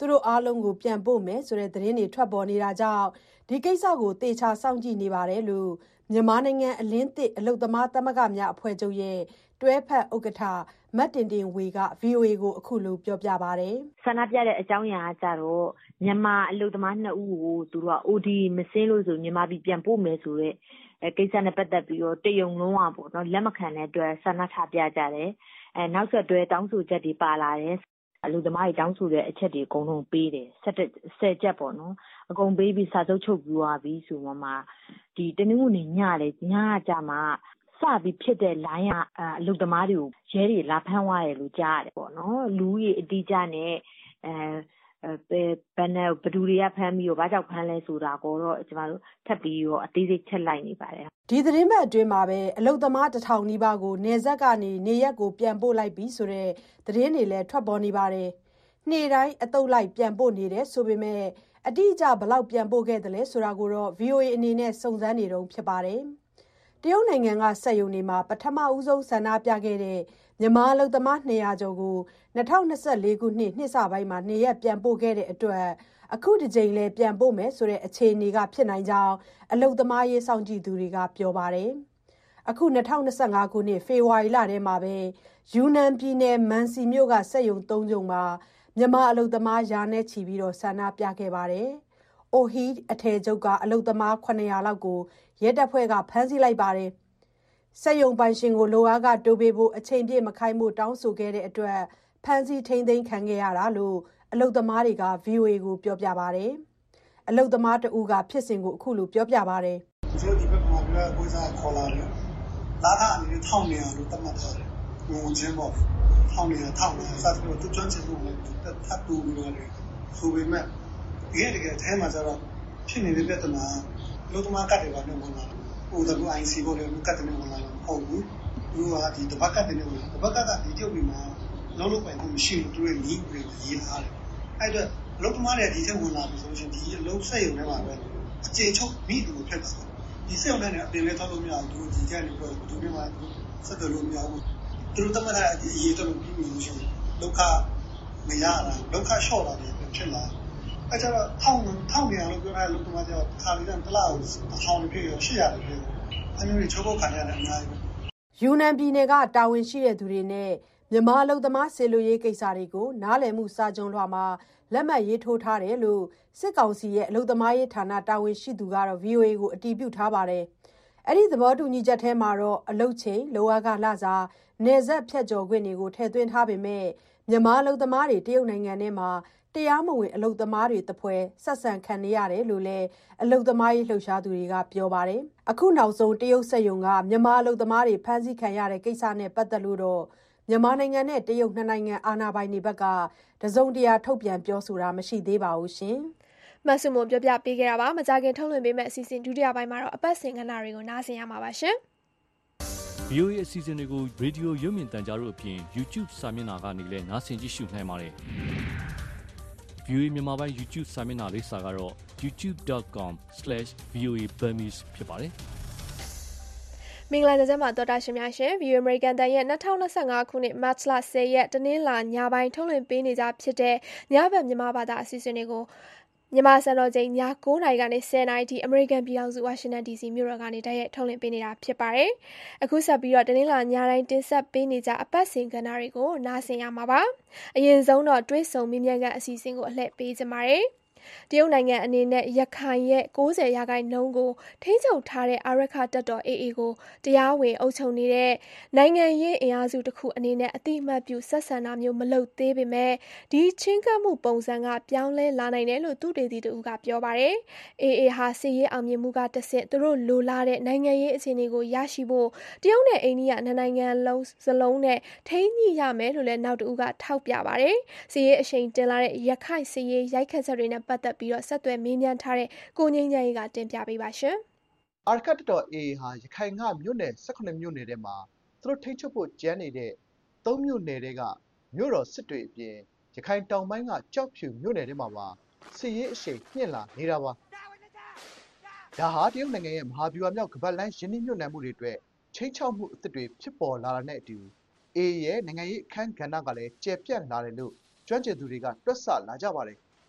သူတို့အားလုံးကိုပြန်ပို့မယ်ဆိုတဲ့သတင်းတွေထွက်ပေါ်နေတာကြောင့်ဒီကိစ္စကိုသေချာစောင့်ကြည့်နေပါတယ်လို့မြန်မာနိုင်ငံအလင်းသစ်အလုသမားသမဂ္ဂများအဖွဲ့ချုပ်ရဲ့တွဲဖက်ဥက္ကဋ္ဌမတ်တင်တင်ဝေက ဗွီအိုအေကိုအခုလိုပြောပြပါတယ်ဆန္ဒပြတဲ့အကြောင်းအရာကကြတော့မြန်မာအလုသမားနှစ်ဦးကိုသူတို့က အို ဒီ မစင်းလို့ဆိုမြန်မာပြည်ပြန်ပို့မယ်ဆိုတဲ့ကိစ္စနဲ့ပတ်သက်ပြီးတော့တရုံလုံးဝပေါ့နော်လက်မခံတဲ့အတွက်ဆန္ဒထားပြကြတယ်အဲနောက်ဆက်တွဲတောင်းဆိုချက်တွေပါလာတယ်အလုသမားတွေတောင်းဆိုတဲ့အချက်တွေအကုန်လုံးပေးတယ်ဆယ်ချက်ပေါ့နော်အကုန်ပေးပြီးစာချုပ်ချုပ်ပြီးသွားပြီဆိုမှမှဒီတနင်္ဂနွေနေ့ညလေညကြမှာစပြီးဖြစ်တဲ့ line ကအလုသမားတွေကိုရဲတွေလာဖမ်းသွားတယ်လို့ကြားရတယ်ပေါ့နော်လူကြီးအတိအကျနဲ့အဲအဲဘယ်နဲ့ဘယ်သူတွေကဖမ်းပြီးတော့ဘာကြောင့်ဖမ်းလဲဆိုတာကိုတော့ကျမတို့ထပ်ပြီးတော့အသေးစိတ်ချက်လိုက်နေပါတယ်ဒီသတင်းပတ်အတွင်းမှာပဲအလုသမားတစ်ထောင်နီးပါးကိုနေဆက်ကနေနေရက်ကိုပြန်ပို့လိုက်ပြီးဆိုတဲ့သတင်းတွေလည်းထွက်ပေါ်နေပါတယ်နေ့တိုင်းအတုပ်လိုက်ပြန်ပို့နေတယ်ဆိုပေမဲ့အတိအကျဘလောက်ပြန်ပို့ခဲ့တယ်လဲဆိုတာကိုတော့ ဗွီအိုအေ အနေနဲ့စုံစမ်းနေတုန်းဖြစ်ပါတယ်တရုတ်နိုင်ငံကစက်ရုံတွေမှာပထမဦးဆုံးဆန္ဒပြခဲ့တဲ့မြန်မာအလုသမားနှစ်ရာကျော်ကို၂၀၂၄ခုနှစ်နှစ်စပိုင်းမှာနေရက်ပြန်ပို့ခဲ့တဲ့အတွက်အခုတစ်ကြိမ်လဲပြန်ပို့မယ်ဆိုတဲ့အခြေအနေကဖြစ်နိုင်ကြောင်းအလုသမားရေးစောင့်ကြည့်သူတွေကပြောပါတယ်အခု၂၀၂၅ခုနှစ်ဖေဖော်ဝါရီလထဲမှာပဲယူနန်ပြည်နယ်မန်စီမြို့ကစက်ရုံသုံးရုံမှာမြန်မာအလုသမားရာနဲ့ချီပြီးတော့ဆန္ဒပြခဲ့ပါတယ်။အိုဟီအထည်ချုပ်ကအလုသမားခုနှစ်ရာလောက်ကိုရဲတပ်ဖွဲ့ကဖမ်းဆီးလိုက်ပါတယ်။စက်ရုံပိုင်ရှင်ကိုလိုအားကတိုးပေးဖို့အချိန်ပြည့်မခိုင်းဖို့တောင်းဆိုခဲ့တဲ့အတွက်ဖမ်းဆီးထိန်းသိမ်းခံခဲ့ရတာလို့အလုသမားတွေက ဗွီအိုအေကိုပြောပြပါတယ်။အလုသမားတဦးကဖြစ်စဉ်ကိုအခုလိုပြောပြပါတယ်။ကျွန်တော်ဒီဘက်မှာပြောကိုစားခေါ်လာတယ်။လာတာအနေနဲ့ထောင်နေအောင်လို့တတ်မှတ်ထားတယ်။ငုံချင်းပေါ့။ထောင်နေတာထောင်နေတာစသဖြင့်သူကျွမ်းကျင်မှုနဲ့ထပ်တူပြီးတော့လေဆိုပေမဲ့တကယ်တကယ်အဲမှာကျတော့ဖြစ်နေတဲ့ပြဿနာအလုသမားကတ်တွေပါနေဝင်လာတယ်။ ဟို ဒဘလျူ အိုင် စီ ကိုလည်းကတ်တယ်ဝင်လာတယ်။ဟုတ်ဘူး။သူကဒီတပတ်ကတ်တယ်ဝင်လာ။တပတ်ကတ်ကဒီကျုပ်ဒီမှာလုံးလုံးပိုင်မှုမရှိဘူးသူရဲ့နီးပြီးရေးလာတယ်။အဲ့တော့အလုသမားတွေဒီထက်ဝင်လာပြီဆိုရင်ဒီအလုဆက်ရုံထဲမှာပဲအခြေချုပ်မိသူကိုဖြစ်တာ။ဒီစက်ရုံနဲ့အပြင်လဲထောက်လို့မရဘူးဒီကြက်နေတော့ဒီနေ့မှဆက်တယ်လို့မရဘူး။သူတို့တမန်တဲ့အရေးတော့ပြီးပြီလို့ရှိရင်ဒုက္ခမရတာဒုက္ခလျှော့တာတွေဖြစ်လာ။အဲ့ကျတော့ထောင်းထောင်းနေအောင်လို့ပြောတဲ့အလုသမားကြောင့်ခါလေးတန်းတလားကိုထောင်းနေပြရရှေ့ရတယ်ပြ။အဲ့လိုတွေချုပ်ဖို့ခံရတယ်အများကြီး။ယူနန်ပြည်နယ်ကတာဝန်ရှိတဲ့သူတွေနဲ့မြန်မာအလုသမားစေလိုရေးကိစ္စတွေကိုနားလည်မှုစာချုပ်လွှာမှာလက်မှတ်ရေးထိုးထားတယ်လို့စစ်ကောင်စီရဲ့အလုသမားရေးဌာနတာဝန်ရှိသူကတော့ ဗွီအိုအေ ကိုအတည်ပြုထားပါတယ်။အဲ့ဒီသဘောတူညီချက်ထဲမှာတော့အလုချိန်လိုအားကလစာနယ်စပ်ဖြတ်ကျော်ခွင့်တွေကိုထည့်သွင်းထားပေမဲ့မြန်မာအလုသမားတွေတရုတ်နိုင်ငံထဲမှာတရားမဝင်အလုသမားတွေတပွဲဆက်ဆံခံနေရတယ်လို့လည်းအလုသမားရေးလှုပ်ရှားသူတွေကပြောပါတယ်။အခုနောက်ဆုံးတရုတ်စက်ရုံကမြန်မာအလုသမားတွေဖမ်းဆီးခံရတဲ့ကိစ္စနဲ့ပတ်သက်လို့တော့မြန်မာနိုင်ငံနဲ့တရုတ်နှစ်နိုင်ငံအာဏာပိုင်တွေဘက်ကတစုံတရာထုတ်ပြန်ပြောဆိုတာမရှိသေးပါဘူးရှင်။မဆုမွန်ပြောပြပေးခဲ့တာပါ။မကြခင်ထုတ်လွှင့်ပေးမယ့်အစီအစဉ်ဒုတိယပိုင်းမှာတော့အပတ်စဉ်ကဏ္ဍတွေကိုနားဆင်ရမှာပါရှင်။ ဗွီအိုအေ အစီအစဉ်တွေကိုရေဒီယိုရုပ်မြင်သံကြားတို့အပြင် YouTube စာမျက်နှာကနေလည်းနားဆင်ကြည့်ရှုနိုင်ပါတယ်။ ဗွီအိုအေမြန်မာပိုင်း YouTube စာမျက်နှာလိပ်စာကတော့ ယူတူး ဒုတ် ကောမ် စလက်ရှ် ဗီအိုအေ ဘမ်မီစ် ဖြစ်ပါတယ်။မင်္ဂလာညချမ်းပါတော်တာရှင်များရှင် View American တန်ရဲ့၂၀၂၅ခုနှစ်မတ်လဆယ်ရက်တနင်္လာညပိုင်းထုတ်လွှင့်ပေးနေကြဖြစ်တဲ့ညဘက်မြန်မာဘာသာအစီအစဉ်တွေကိုမြန်မာစံတော်ချိန်ည၉နာရီကနေ၁၀နာရီထိအမေရိကန်ပြည်ထောင်စုဝါရှင်တန်ဒီစီမြို့တော်ကနေတိုက်ရိုက်ထုတ်လွှင့်ပေးနေတာဖြစ်ပါတယ်။အခုဆက်ပြီးတော့တနင်္လာညတိုင်းတင်ဆက်ပေးနေကြအပတ်စဉ်ကဏ္ဍတွေကိုနားဆင်ရမှာပါ။အရင်ဆုံးတော့တွဲဆုံမြញ្ញံကန်အစီအစဉ်ကိုအလှည့်ပေးကြပါမယ်။တရုတ်နိုင်ငံအနေနဲ့ရခိုင်ရဲ့၉၀ရာခိုင်နှုန်းကိုထိန်းချုပ်ထားတဲ့အာရခတပ်တော် အေအေ ကိုတရားဝင်အုပ်ချုပ်နေတဲ့နိုင်ငံရေးအင်အားစုတစ်ခုအနေနဲ့အတိအမှတ်ပြုဆက်ဆံတာမျိုးမလုပ်သေးပေမဲ့ဒီချင်းကပ်မှုပုံစံကပြောင်းလဲလာနိုင်တယ်လို့သူတေသီတို့ကပြောပါတယ်။ အေအေ ဟာစစ်ရေးအောင်မြင်မှုကတဆင့်သူတို့လိုလားတဲ့နိုင်ငံရေးအခြေအနေကိုရရှိဖို့တရုတ်နဲ့အိန္ဒိယနှစ်နိုင်ငံလုံးစလုံးနဲ့ထိန်းညှိရမယ်လို့လည်းနောက်တူကထောက်ပြပါတယ်။စစ်ရေးအရှိန်တင်လာတဲ့ရခိုင်စစ်ရေးရိုက်ခတ်ချက်တွေနဲ့ပတ်သက်ပြီးတော့ဆက်သွယ်မေးမြန်းထားတဲ့ကိုငိမ့်ချမ်းရေးကတင်ပြပေးပါရှင်။အာရခတ်တပ်တော် အေအေ ဟာရခိုင်ကမြို့နယ်၁၇မြို့နယ်ထဲမှာသူတို့ထိန်းချုပ်ဖို့ကြမ်းနေတဲ့သုံးမြို့နယ်တွေကမြို့တော်စစ်တွေအပြင်ရခိုင်တောင်ပိုင်းကကြောက်ဖြူမြို့နယ်ထဲမှာပါစစ်ရေးအရှိန်မြင့်လာနေတာပါ။ဒါဟာတရုတ်နိုင်ငံရဲ့မဟာဗျူဟာမြောက်ကမ္ဘာ့လမ်းယင်းနှိမ့်ညွတ်နှံမှုတွေအတွက်ချိန်ချောက်မှုအသစ်တွေဖြစ်ပေါ်လာတာနဲ့အတူ အေအေ ရဲ့နိုင်ငံရေးအခန်းကဏ္ဍကလည်းကျယ်ပြန့်လာတယ်လို့ကျွမ်းကျင်သူတွေကတွက်ဆလာကြပါတယ်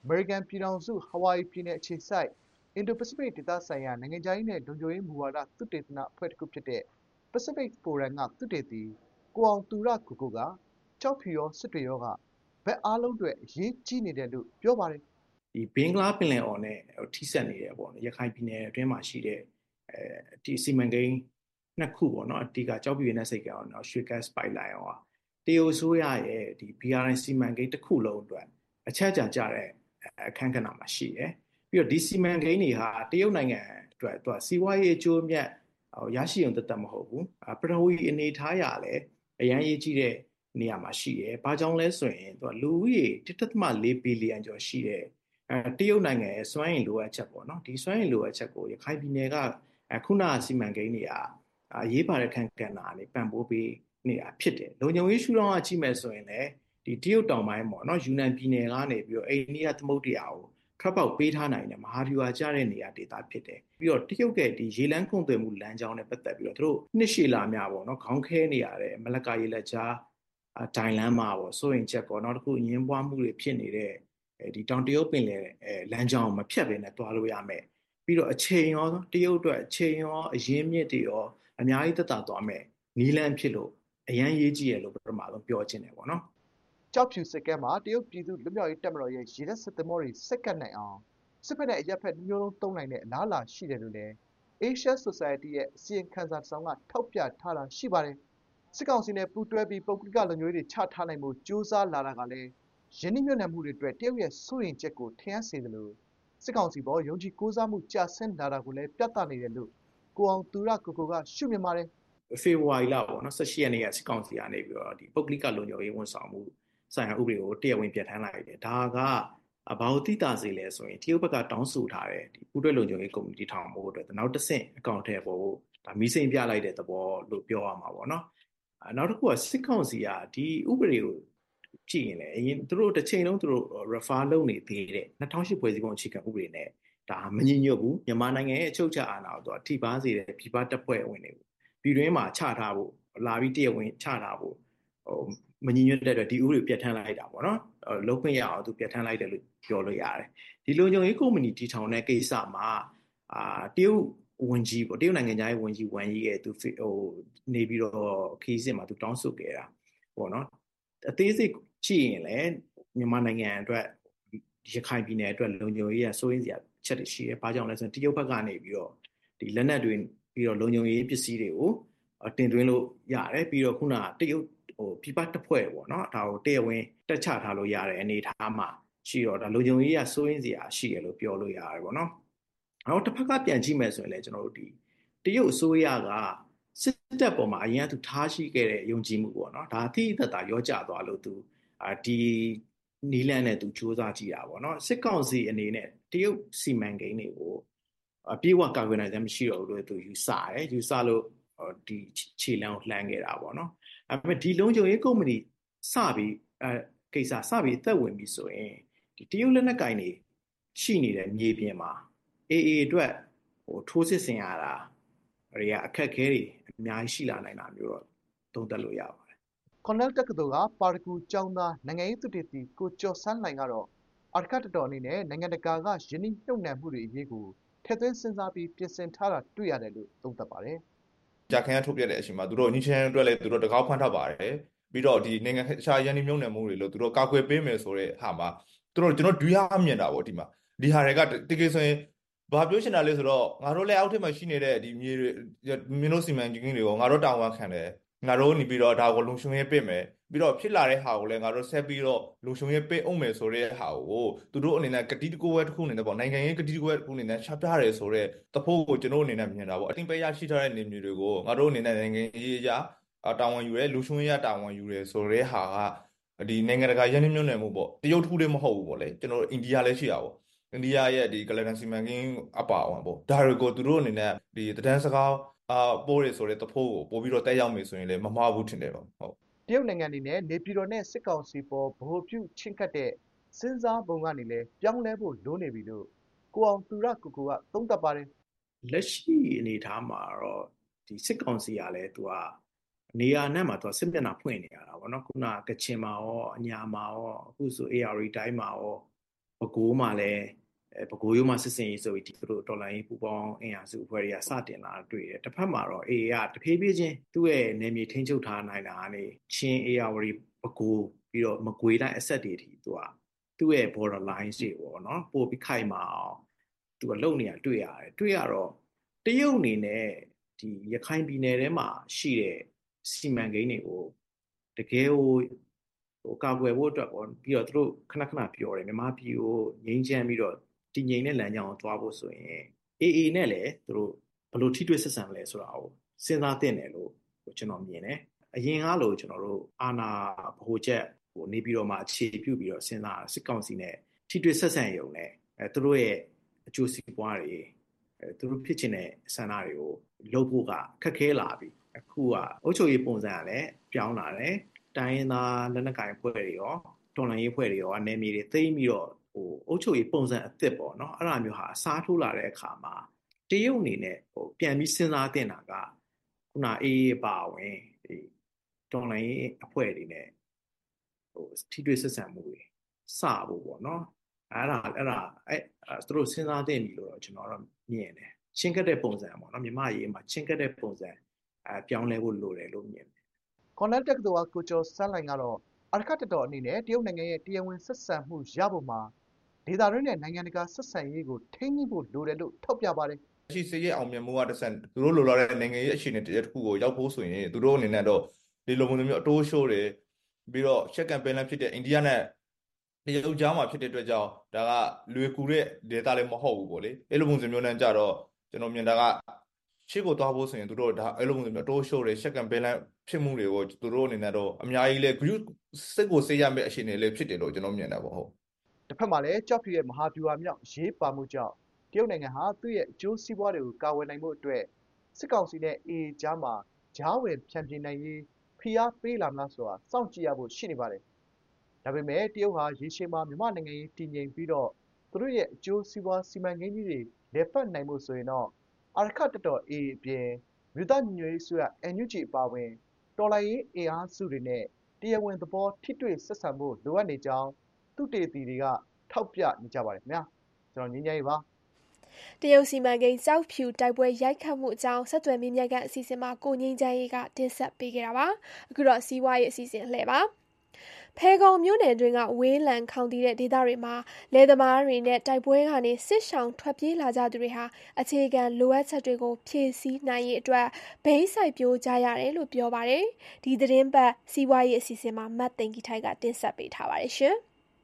မေရိကန်ပြည်ထောင်စုဟဝါရီပြည်နယ်အခြေစိုက်အင်ဒိုပစိဖိတ်ဒေသဆိုင်ရာနိုင်ငံခြားရေးနဲ့လုံခြုံရေးမူဝါဒသုတေသနအဖွဲ့တစ်ခုဖြစ်တဲ့ Pacific Forum ကသုတေသီကိုအောင်သူရကိုကိုကကျောက်ဖြူရောစစ်တွေရောကဘက်အားလုံးအတွက်အရေးကြီးနေတယ်လို့ပြောပါတယ်။ဒီဘင်္ဂလားပင်လယ်အော်နဲ့ထိစပ်နေတယ်ပေါ့နော်ရခိုင်ပြည်နယ်အတွင်းမှာရှိတဲ့အဲဒီစီမံကိန်းနှစ်ခုပေါ့နော်အတိကကျောက်ဖြူနဲ့စိတ်ကအောင်နော်ရွှေဂတ်ပိုက်လိုင်းအောင်တရုတ်ဆိုရရဲ့ဒီ ဘီ အာರ್ အိုင် စီမံကိန်းတစ်ခုလုံးအတွက်အချက်အချာကြတဲ့အခန်းကဏ္ဍမှာရှိတယ်ပြီးတော့ဒီစီမံကိန်းတွေဟာတရုတ်နိုင်ငံအတွက်သူကစီးပွားရေးအကျိုးအမြတ်ရရှိအောင်တသက်မဟုတ်ဘူးပထဝီအနေထားရလည်းအရန်ရေးကြီးတဲ့နေရာမှာရှိတယ်ဘာကြောင့်လဲဆိုရင်သူကလူဦးရေ တစ်ဒသမလေး ဘီလီယံကျော်ရှိတဲ့အဲတရုတ်နိုင်ငံရဲ့စွမ်းအင်လိုအပ်ချက်ပေါ့နော်ဒီစွမ်းအင်လိုအပ်ချက်ကိုရခိုင်ပြည်နယ်ကခုနစီမံကိန်းတွေကအရေးပါတဲ့ခန်းကဏ္ဍအနေပံ့ပိုးပေးနေတာဖြစ်တယ်လုံခြုံရေးရှုထောင့်ကကြည့်မယ်ဆိုရင်လည်းဒီတရုတ်တောင်ပိုင်းပေါ့နော်ယူနန်ပြည်နယ်ကနေပြီးတော့အိန္ဒိယသမုဒ္ဒရာကိုထွက်ပေါက်ပေးထားနိုင်တဲ့မဟာဗျူဟာကျတဲ့နေရာဒေသဖြစ်တယ်ပြီးတော့တရုတ်ကဒီရေလမ်းကုန်သွယ်မှုလမ်းကြောင်းနဲ့ပတ်သက်ပြီးတော့သူတို့နှစ်ရှည်လာများပေါ့နော်ခေါင်းခဲနေရတဲ့မလကာရေလက်ကြားဒိုင်လမ်းမှာပေါ့စိုးရင်ချက်ကောနောက်တစ်ခုညင်းပွားမှုတွေဖြစ်နေတဲ့ဒီတောင်တရုတ်ပင်လယ်လမ်းကြောင်းမဖြတ်ဘဲနဲ့တွားလို့ရမယ်ပြီးတော့အချိန်ရောတရုတ်အတွက်အချိန်ရောအရင်းမြစ်တွေရောအများကြီးသက်သာသွားမယ်နီးလန်းဖြစ်လို့အရန်ရေးကြည့်ရလို့ပထမဆုံးပြောချင်တယ်ပေါ့နော်ကျောက်ဖြူစစ်ကမ်းမှာတရုတ်ပြည်သူ့လွတ်မြောက်ရေးတပ်မတော်ရဲ့ရေတပ်စစ်သင်္ဘောတွေစက်ကပ်နိုင်အောင်စစ်ဖက်နဲ့အရက်ဖက်မျိုးလုံးသုံးနိုင်တဲ့အလားအလာရှိတယ်လို့လည်း Asia Society ရဲ့အစီရင်ခံစာတစ်စောင်ကထောက်ပြထားတာရှိပါတယ်စစ်ကောင်စီနဲ့ပူးတွဲပြီးပုဂ္ဂလိကလုံခြုံရေးတွေချထားနိုင်ဖို့ကြိုးစားလာတာကလည်းယင်းနှိမ့်ညွတ်နှံမှုတွေအတွက်တရုတ်ရဲ့စိုးရိမ်ချက်ကိုထင်ဟပ်စေသလိုစစ်ကောင်စီပေါ်ယုံကြည်ကိုးစားမှုကျဆင်းလာတာကိုလည်းပြသနေတယ်လို့ကိုအောင်သူရကိုကိုကရှုမြင်ပါတယ်ဖေဖော်ဝါရီလပေါ့နော်၁၈ရက်နေ့ကစစ်ကောင်စီကနေပြီးတော့ဒီပုဂ္ဂလိကလုံခြုံရေးဝန်ဆောင်မှုဆိုင်ရာဥပဒေကိုတရားဝင်ပြဋ္ဌာန်းလိုက်တယ်ဒါကဘာလို့တိတာစေလဲဆိုရင်တရုတ်ဘက်ကတောင်းဆိုထားတဲ့ဒီပူးတွဲလုံခြုံရေးကော်မတီထောင်ဖို့အတွက်နောက်တစ်ဆင့်အကောင့်ထဲပေါ်ဖို့ဒါမီးစိမ်းပြလိုက်တဲ့သဘောလို့ပြောရမှာပေါ့နော်နောက်တစ်ခုကစစ်ကောင်စီကဒီဥပဒေကိုကြည့်ရင်လည်းအရင်သူတို့တစ်ချိန်လုံးသူတို့ refer လုပ်နေသေးတဲ့၂၀၀၈ဖွဲ့စည်းပုံအခြေခံဥပဒေနဲ့ဒါမညီညွတ်ဘူးမြန်မာနိုင်ငံရဲ့အချုပ်အခြာအာဏာကိုသူကထိပါစေတဲ့ပြည်ပတပ်ဖွဲ့ဝင်တွေပြည်တွင်းမှာချထားဖို့လာပြီးတရားဝင်ချထားဖို့ဟိုမညီညွတ်တဲ့အတွက်ဒီဥပဒေပြဋ္ဌာန်းလိုက်တာပေါ့နော်လုံးခွင့်ရအောင်သူပြဋ္ဌာန်းလိုက်တယ်လို့ပြောလို့ရတယ်ဒီလုံခြုံရေးကုမ္ပဏီတည်ထောင်တဲ့ကိစ္စမှာအာတရုတ်ဝန်ကြီးပေါ့တရုတ်နိုင်ငံသားရဲ့ဝန်ကြီးဝမ်ယီရဲ့သူဟိုနေပြီးတော့ခီးစစ်မှာသူတောင်းဆိုခဲ့တာပေါ့နော်အသေးစိတ်ကြည့်ရင်လည်းမြန်မာနိုင်ငံအတွက်ရခိုင်ပြည်နယ်အတွက်လုံခြုံရေးရစိုးရင်းစရာချက်တွေရှိတယ်ဘာကြောင့်လဲဆိုရင်တရုတ်ဘက်ကနေပြီးတော့ဒီလက်နက်တွေပြီးတော့လုံခြုံရေးပစ္စည်းတွေကိုတင်သွင်းလို့ရတယ်ပြီးတော့ခုနကတရုတ်ဟိုပြပတစ်ဖွဲ့ပေါ့နော်ဒါကိုတရားဝင်တက်ချထားလို့ရတဲ့အနေအထားမှာရှိတော့ဒါလုံခြုံရေးရစိုးရင်းစရာရှိတယ်လို့ပြောလို့ရတယ်ပေါ့နော်နောက်တစ်ဖက်ကပြန်ကြည့်မယ်ဆိုရင်လည်းကျွန်တော်တို့ဒီတရုတ်အစိုးရကစစ်တပ်ပေါ်မှာအရင်ကသူထားရှိခဲ့တဲ့ယုံကြည်မှုပေါ့နော်ဒါအတိအသက်သာရောကျသွားလို့သူအာဒီနီလန်နဲ့သူစူးစမ်းကြည့်တာပေါ့နော်စစ်ကောင်စီအနေနဲ့တရုတ်စီမံကိန်းတွေကိုအပြေးဝကာကွယ်နိုင်တယ်မရှိတော့ဘူးလို့သူယူဆတယ်ယူဆလို့ဒီခြေလမ်းကိုလှမ်းခဲ့တာပေါ့နော်အဲပေမဲ့ဒီလုံခြုံရေးကုမ္ပဏီစပြီးအဲကိစ္စစပြီးအသက်ဝင်ပြီဆိုရင်ဒီတရုတ်လက်နက်ကင်တွေရှိနေတဲ့မြေပြင်မှာအေးအေးအတွက်ဟိုထိုးစစ်ဆင်ရတာတွေကအခက်ခဲတွေအများကြီးရှိလာနိုင်တာမျိုးတော့သုံးသပ်လို့ရပါတယ်။ Cornell တက္ကသိုလ်ကပါရဂူကျောင်းသားနိုင်ငံရေးသုတေသီကိုကျော်ဆန်းလှိုင်ကတော့အာရခတတော်အနေနဲ့နိုင်ငံတကာကယင်းနှိမ့်ညွတ်နှံမှုတွေအရေးကိုထည့်သွင်းစဉ်းစားပြီးပြင်ဆင်ထားတာတွေ့ရတယ်လို့သုံးသပ်ပါတယ်။ကြာခင်းထုတ်ပြတဲ့အချိန်မှာသူတို့ညှိနှိုင်းအတွက်လည်းသူတို့တကောက်ဖွင့်ထားပါတယ်။ပြီးတော့ဒီနိုင်ငံခြားယင်းနှိမ့်ညွတ်နှံမှုတွေလို့သူတို့ကာကွယ်ပေးမယ်ဆိုတဲ့ဟာမှာသူတို့ကျွန်တော်ဒွေးရမြင်တာပေါ့ဒီမှာဒီဟာတွေကတကယ်ဆိုရင်ဘာပြောချင်တာလဲဆိုတော့ငါတို့လည်းအောက်ထက်မှာရှိနေတဲ့ဒီမြေမင်းတို့စီမံကိန်းတွေကိုငါတို့တောင်းဝန်ခံတယ်ငါတို့နေပြီးတော့ဒါကိုလုံခြုံရေးပေးမယ်ပြီးတော့ဖြစ်လာတဲ့ဟာကိုလည်းငါတို့ဆက်ပြီးတော့လုံခြုံရေးပေးအောင်မယ်ဆိုတဲ့ဟာကိုသူတို့အနေနဲ့ကတိတကိုဝဲတစ်ခုအနေနဲ့ပေါ့နိုင်ငံရေးကတိတကိုဝဲတစ်ခုအနေနဲ့ချပြရဲဆိုတဲ့တဖို့ကိုကျွန်တော်အနေနဲ့မြင်တာပေါ့အတင်းပေးရရှိထားတဲ့နေမျိုးတွေကိုငါတို့အနေနဲ့နိုင်ငံရေးအရာတာဝန်ယူရဲလုံခြုံရေးတာဝန်ယူရဲဆိုတဲ့ဟာကဒီနိုင်ငံတကာရင်းနှီးမြှုပ်နှံမှုပေါ့တရုတ်ထူးလည်းမဟုတ်ဘူးပေါ့လေကျွန်တော်အိန္ဒိယလည်းရှိတာပေါ့အိန္ဒိယရဲ့ဒီကလန်စီမံကိန်းအပါအဝင်ပေါ့ဒါတွေကိုသူတို့အနေနဲ့ဒီတန်းစကားအာပိုးရဆိုတဲ့တဖို့ကိုပို့ပြီးတော့တက်ရောက်မယ်ဆိုရင်လည်းမမှားဘူးထင်တယ်ပေါ့ဟုတ်တရုတ်နိုင်ငံအနေနဲ့နေပြည်တော်နဲ့စစ်ကောင်စီပေါ်ဗဟိုပြုချင်းကပ်တဲ့စဉ်းစားပုံကနေလည်းပြောင်းလဲဖို့လိုနေပြီလို့ကိုအောင်သူရကိုကိုကသုံးသပ်ပါတယ်လက်ရှိအနေထားမှာတော့ဒီစစ်ကောင်စီကလည်းသူကနေရာနဲ့မှာသူစစ်မျက်နှာဖွင့်နေရတာပေါ့နော်ခုနကချင်မှာရောအညာမှာရောအခုဆို A R တိုင်းမှာရောပဲခူးမှာလည်းအဲပဲခူးရိုးမှာစစ်စင်ရေးဆိုပြီးဒီတို့ဒေါ်လာရင်းပူပေါင်းအင်အားစုအဖွဲ့တွေကစတင်လာတွေ့တယ်တစ်ဖက်မှာတော့ အေအေ ကတဖြည်းဖြည်းချင်းသူ့ရဲ့နယ်မြေထိန်းချုပ်ထားနိုင်တာကနေချင်းအေယာဝတီပဲခူးပြီးတော့မကွေးတိုင်းအဆက်တွေထိသူကသူ့ရဲ့ border line တွေပေါ့နော်ပို့ပြီးခိုင်မာအောင်သူကလုံနေရတွေ့ရတယ်တွေ့ရတော့တရုတ်အနေနဲ့ဒီရခိုင်ပြည်နယ်ထဲမှာရှိတဲ့စီမံကိန်းတွေကိုတကယ်ကိုဟိုကာကွယ်ဖို့အတွက်ပေါ့ပြီးတော့သူတို့ခဏခဏပြောတယ်မြန်မာပြည်ကိုငြိမ်းချမ်းပြီးတော့တည်ငြိမ်တဲ့လမ်းကြောင်းကိုသွားဖို့ဆိုရင် အေအေ နဲ့လည်းသူတို့ဘယ်လိုထိတွေ့ဆက်ဆံလဲဆိုတာကိုစဉ်းစားသင့်တယ်လို့ကျွန်တော်မြင်တယ်အရင်ကလို့ကျွန်တော်တို့အာဏာဗဟိုချက်ဟိုနေပြီးတော့မှအခြေပြုပြီးတော့စဉ်းစားစစ်ကောင်စီနဲ့ထိတွေ့ဆက်ဆံရုံနဲ့အဲသူတို့ရဲ့အကျိုးစီးပွားတွေအဲသူတို့ဖြစ်ချင်တဲ့ဆန္ဒတွေကိုလုပ်ဖို့ကခက်ခဲလာပြီအခုကအုပ်ချုပ်ရေးပုံစံကလည်းပြောင်းလာတယ်တိုင်းရင်းသားလက်နက်ကိုင်အဖွဲ့တွေရောတော်လှန်ရေးအဖွဲ့တွေရောအနေမြေတွေသိမ်းပြီးတော့ဟိုအုပ်ချုပ်ရေးပုံစံအသစ်ပေါ့နော်အဲ့လိုမျိုးဟာအစားထိုးလာတဲ့အခါမှာတရုတ်အနေနဲ့ဟိုပြန်ပြီးစဉ်းစားတင်တာကခုနအေးအေးပါဝင်ဒီတော်လှန်ရေးအဖွဲ့တွေနဲ့ဟိုထိတွေ့ဆက်ဆံမှုတွေစဖို့ပေါ့နော်အဲ့ဒါအဲ့ဒါအဲ့သူတို့စဉ်းစားတင်ပြီလို့တော့ကျွန်တော်တော့မြင်တယ်ချင်းကတဲ့ပုံစံပေါ့နော်မြန်မာရေးမှာချင်းကတဲ့ပုံစံအဲပြောင်းလဲဖို့လိုတယ်လို့မြင်တယ်ကွန်နက်တက်ကတော်ကိုကျော်စန်းလိုင်ကတော့အာရခတ်တော်အနေနဲ့တရုတ်နိုင်ငံရဲ့တရားဝင်ဆက်ဆံမှုရဖို့မှာဒေသတွင်းနဲ့နိုင်ငံတကာဆက်ဆံရေးကိုထိန်းညှိဖို့လိုတယ်လို့ထောက်ပြပါတယ်။ရှိစေရဲ့အောင်မြင်မှုကတစ်ဆင့်သူတို့လိုလာတဲ့နိုင်ငံရေးအခြေအနေတစ်ခုကိုရောက်ဖို့ဆိုရင်သူတို့အနေနဲ့တော့ဒီလိုမျိုးမျိုးအတိုးရှိုးတယ်ပြီးတော့ချက်ကမ်ပိန်းလည်းဖြစ်တဲ့အိန္ဒိယနဲ့တရုတ်ကြားမှာဖြစ်တဲ့အတွက်ကြောင့်ဒါကလွယ်ကူတဲ့ဒေသလည်းမဟုတ်ဘူးပေါ့လေ။အဲ့လိုပုံစံမျိုးနဲ့ကြတော့ကျွန်တော်မြင်တာကရှေ့ကိုသွားဖို့ဆိုရင်သူတို့ဒါအဲ့လိုပုံစံမျိုးအတိုးရှိုးတယ်ချက်ကမ်ပိန်းလည်းဖြစ်မှုတွေကိုသူတို့အနေနဲ့တော့အများကြီးလဲ group စစ်ကိုစေးရမယ့်အခြေအနေလေးဖြစ်တယ်လို့ကျွန်တော်မြင်တာပေါ့ဟုတ်တစ်ဖက်မှာလည်းကြောက်ဖြူရဲ့မဟာဗျူဟာမြောက်ရေးပါမှုကြောင့်တရုတ်နိုင်ငံဟာသူ့ရဲ့အကျိုးစီးပွားတွေကိုကာဝယ်နိုင်မှုအတွက်စစ်ကောင်စီနဲ့ အေအေ ကြားမှာကြားဝင်ဖြန့်ပြနိုင်ရေးဖိအားပေးလာမလားဆိုတာစောင့်ကြည့်ရဖို့ရှိနေပါတယ်ဒါပေမဲ့တရုတ်ဟာရေရှည်မှာမြန်မာနိုင်ငံရေးတည်ငြိမ်ပြီးတော့သူတို့ရဲ့အကျိုးစီးပွားစီမံကိန်းကြီးတွေလက်ပတ်နိုင်မှုဆိုရင်တော့အာရခတ်တော် အေအေ အပြင်မြို့သားညီညွတ်ရေးဆိုရ အန် ယူ ဂျီ အပါအဝင်တော်လှန်ရေးအင်အားစုတွေနဲ့တရားဝင်သဘောထိတွေ့ဆက်ဆံဖို့လိုအပ်နေကြောင်းသူတေသီတွေကထောက်ပြနေကြပါတယ်ခင်ဗျာကျွန်တော်ငင်းငယ်ပါတရုတ်စီမံကိန်းကြောက်ဖြူတိုက်ပွဲရိုက်ခတ်မှုအကြောင်းဆက်သွယ်မြင့်မြတ်ကအစီအစဉ်မှာကိုငင်းချမ်းရေးကတင်ဆက်ပေးခဲ့တာပါအခုတော့စီးပွားရေးအစီအစဉ်လှည့်ပါဖဲကုံမြို့နယ်တွင်းကဝေးလံခေါင်တည်တဲ့ဒေသတွေမှာလယ်သမားတွေနဲ့တိုက်ပွဲကနေစစ်ရှောင်ထွက်ပြေးလာကြသူတွေဟာအခြေခံလိုအပ်ချက်တွေကိုဖြည့်ဆည်းနိုင်ရေးအတွက်ဘိန်းစိုက်ပျိုးကြရတယ်လို့ပြောပါတယ်ဒီသတင်းပတ်စီးပွားရေးအစီအစဉ်မှာမတ်သိင်္ဂီထိုက်ကတင်ဆက်ပေးထားပါတယ်ရှင်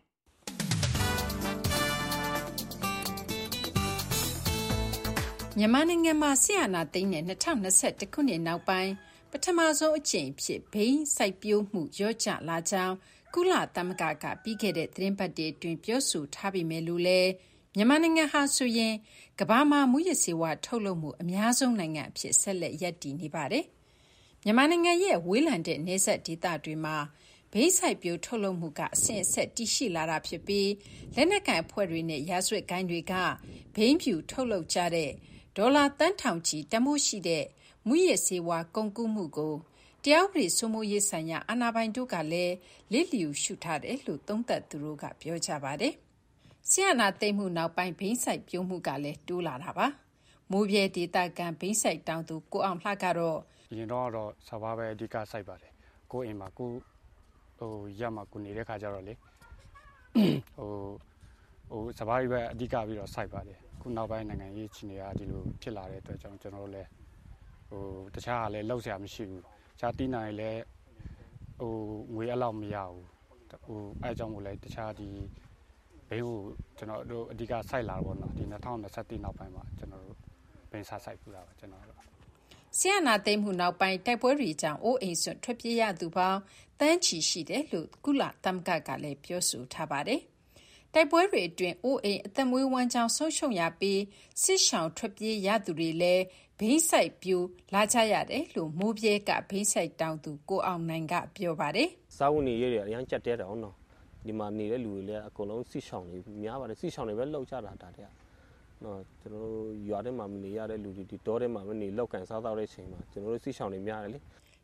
မြန်မာနိုင်ငံမှာဆီယနာသိန်းနဲ့၂၀၂၁ခုနှစ်နောက်ပိုင်းပထမဆုံးအကြိမ်ဖြစ်ဘိန်းစိုက်ပျိုးမှုရော့ကျလာကြောင်းကုလသမဂ္ဂကပြီးခဲ့တဲ့သတင်းပတ်တွေအတွင်းပြောဆိုထားပေမဲ့လို့လည်းမြန်မာနိုင်ငံဟာဆိုရင်ကမ္ဘာမှာမူရစေဝါထုတ်လုပ်မှုအများဆုံးနိုင်ငံအဖြစ်ဆက်လက်ရပ်တည်နေပါတယ်။မြန်မာနိုင်ငံရဲ့ဝေးလံတဲ့နယ်စပ်ဒေသတွေမှာဘိန်းစိုက်ပျိုးထုတ်လုပ်မှုကအဆင့်အဆက်တည်ရှိလာတာဖြစ်ပြီးလက်နက်ကိုင်အဖွဲ့တွေနဲ့ရာဇဝတ်ဂိုဏ်းတွေကဘိန်းဖြူထုတ်လုပ်ကြတဲ့ဒေါ်လာတန်းထောင်ချီတန်ဖိုးရှိတဲ့မူရစေဝါကုန်ကူးမှုကိုတရားဥပဒေစိုးမိုးရေးဆိုင်ရာအာဏာပိုင်တို့ကလည်းလစ်လျူရှုထားတယ်လို့သုံးသပ်သူတို့ကပြောကြပါတယ်။ဆီယနာသိမ်းမှုနောက်ပိုင်းဘိန်းစိုက်ပျိုးမှုကလည်းတိုးလာတာပါ။မိုးပြဲဒေသခံဘိန်းစိုက်တောင်သူကိုအောင်လှကတော့ရင်တော့တော့စဘာပဲအဓိကစိုက်ပါတယ်။ကိုအိမ်မှာကိုဟိုရမှာကိုနေတဲ့ခါကျတော့လေဟိုဟိုစဘာပဲအဓိကပြီးတော့စိုက်ပါတယ်။ခုနောက်ပိုင်းနိုင်ငံရေးအခြေအနေကဒီလိုဖြစ်လာတဲ့အတွက်ကြောင့်ကျွန်တော်တို့လည်းဟိုတခြားကလည်းလောက်ဆရာမရှိဘူး။ခြားတီးနိုင်လည်းဟိုငွေအလောက်မရဘူးဟိုအဲအကြောင်းကိုလည်းတခြားဒီဘိန်းကိုကျွန်တော်တို့အဓိကစိုက်လာတော့နော်ဒီ၂၀၂၁နောက်ပိုင်းမှာကျွန်တော်တို့ဘိန်းစားစိုက်ပူတာပါကျွန်တော်တို့ဆီယနာသိမ်းမှုနောက်ပိုင်းတိုက်ပွဲတွေကြောင့်အိုးအိမ်ဆွထွက်ပြေးရသူပေါင်းတန်းချီရှိတယ်လို့ကုလသမဂ္ဂကလည်းပြောဆိုထားပါတယ်။တိုက်ပွဲတွေအတွင်းအိုးအိမ်အသက်မွေးဝမ်းကြောင်းဆုံးရှုံးရပြီးစစ်ရှောင်ထွက်ပြေးရသူတွေလည်းဘိန်းစိုက်ပျိုးလာကြရတယ်လို့မိုးပြဲကဘိန်းစိုက်တောင်သူကိုအောင်နိုင်ကပြောပါတယ်။စားဝင်နေရတဲ့အရင်ကြက်တဲတောင်နော်ဒီမှာနေတဲ့လူတွေလည်းအကုန်လုံးစစ်ရှောင်နေများပါတယ်စစ်ရှောင်တွေပဲလောက်ကြတာဒါတဲ့နော်ကျွန်တော်တို့ရွာထဲမှာမနေရတဲ့လူတွေဒီတောထဲမှာမနေလောက်ကန်စားတော့တဲ့အချိန်မှာကျွန်တော်တို့စစ်ရှောင်တွေများတယ်လေ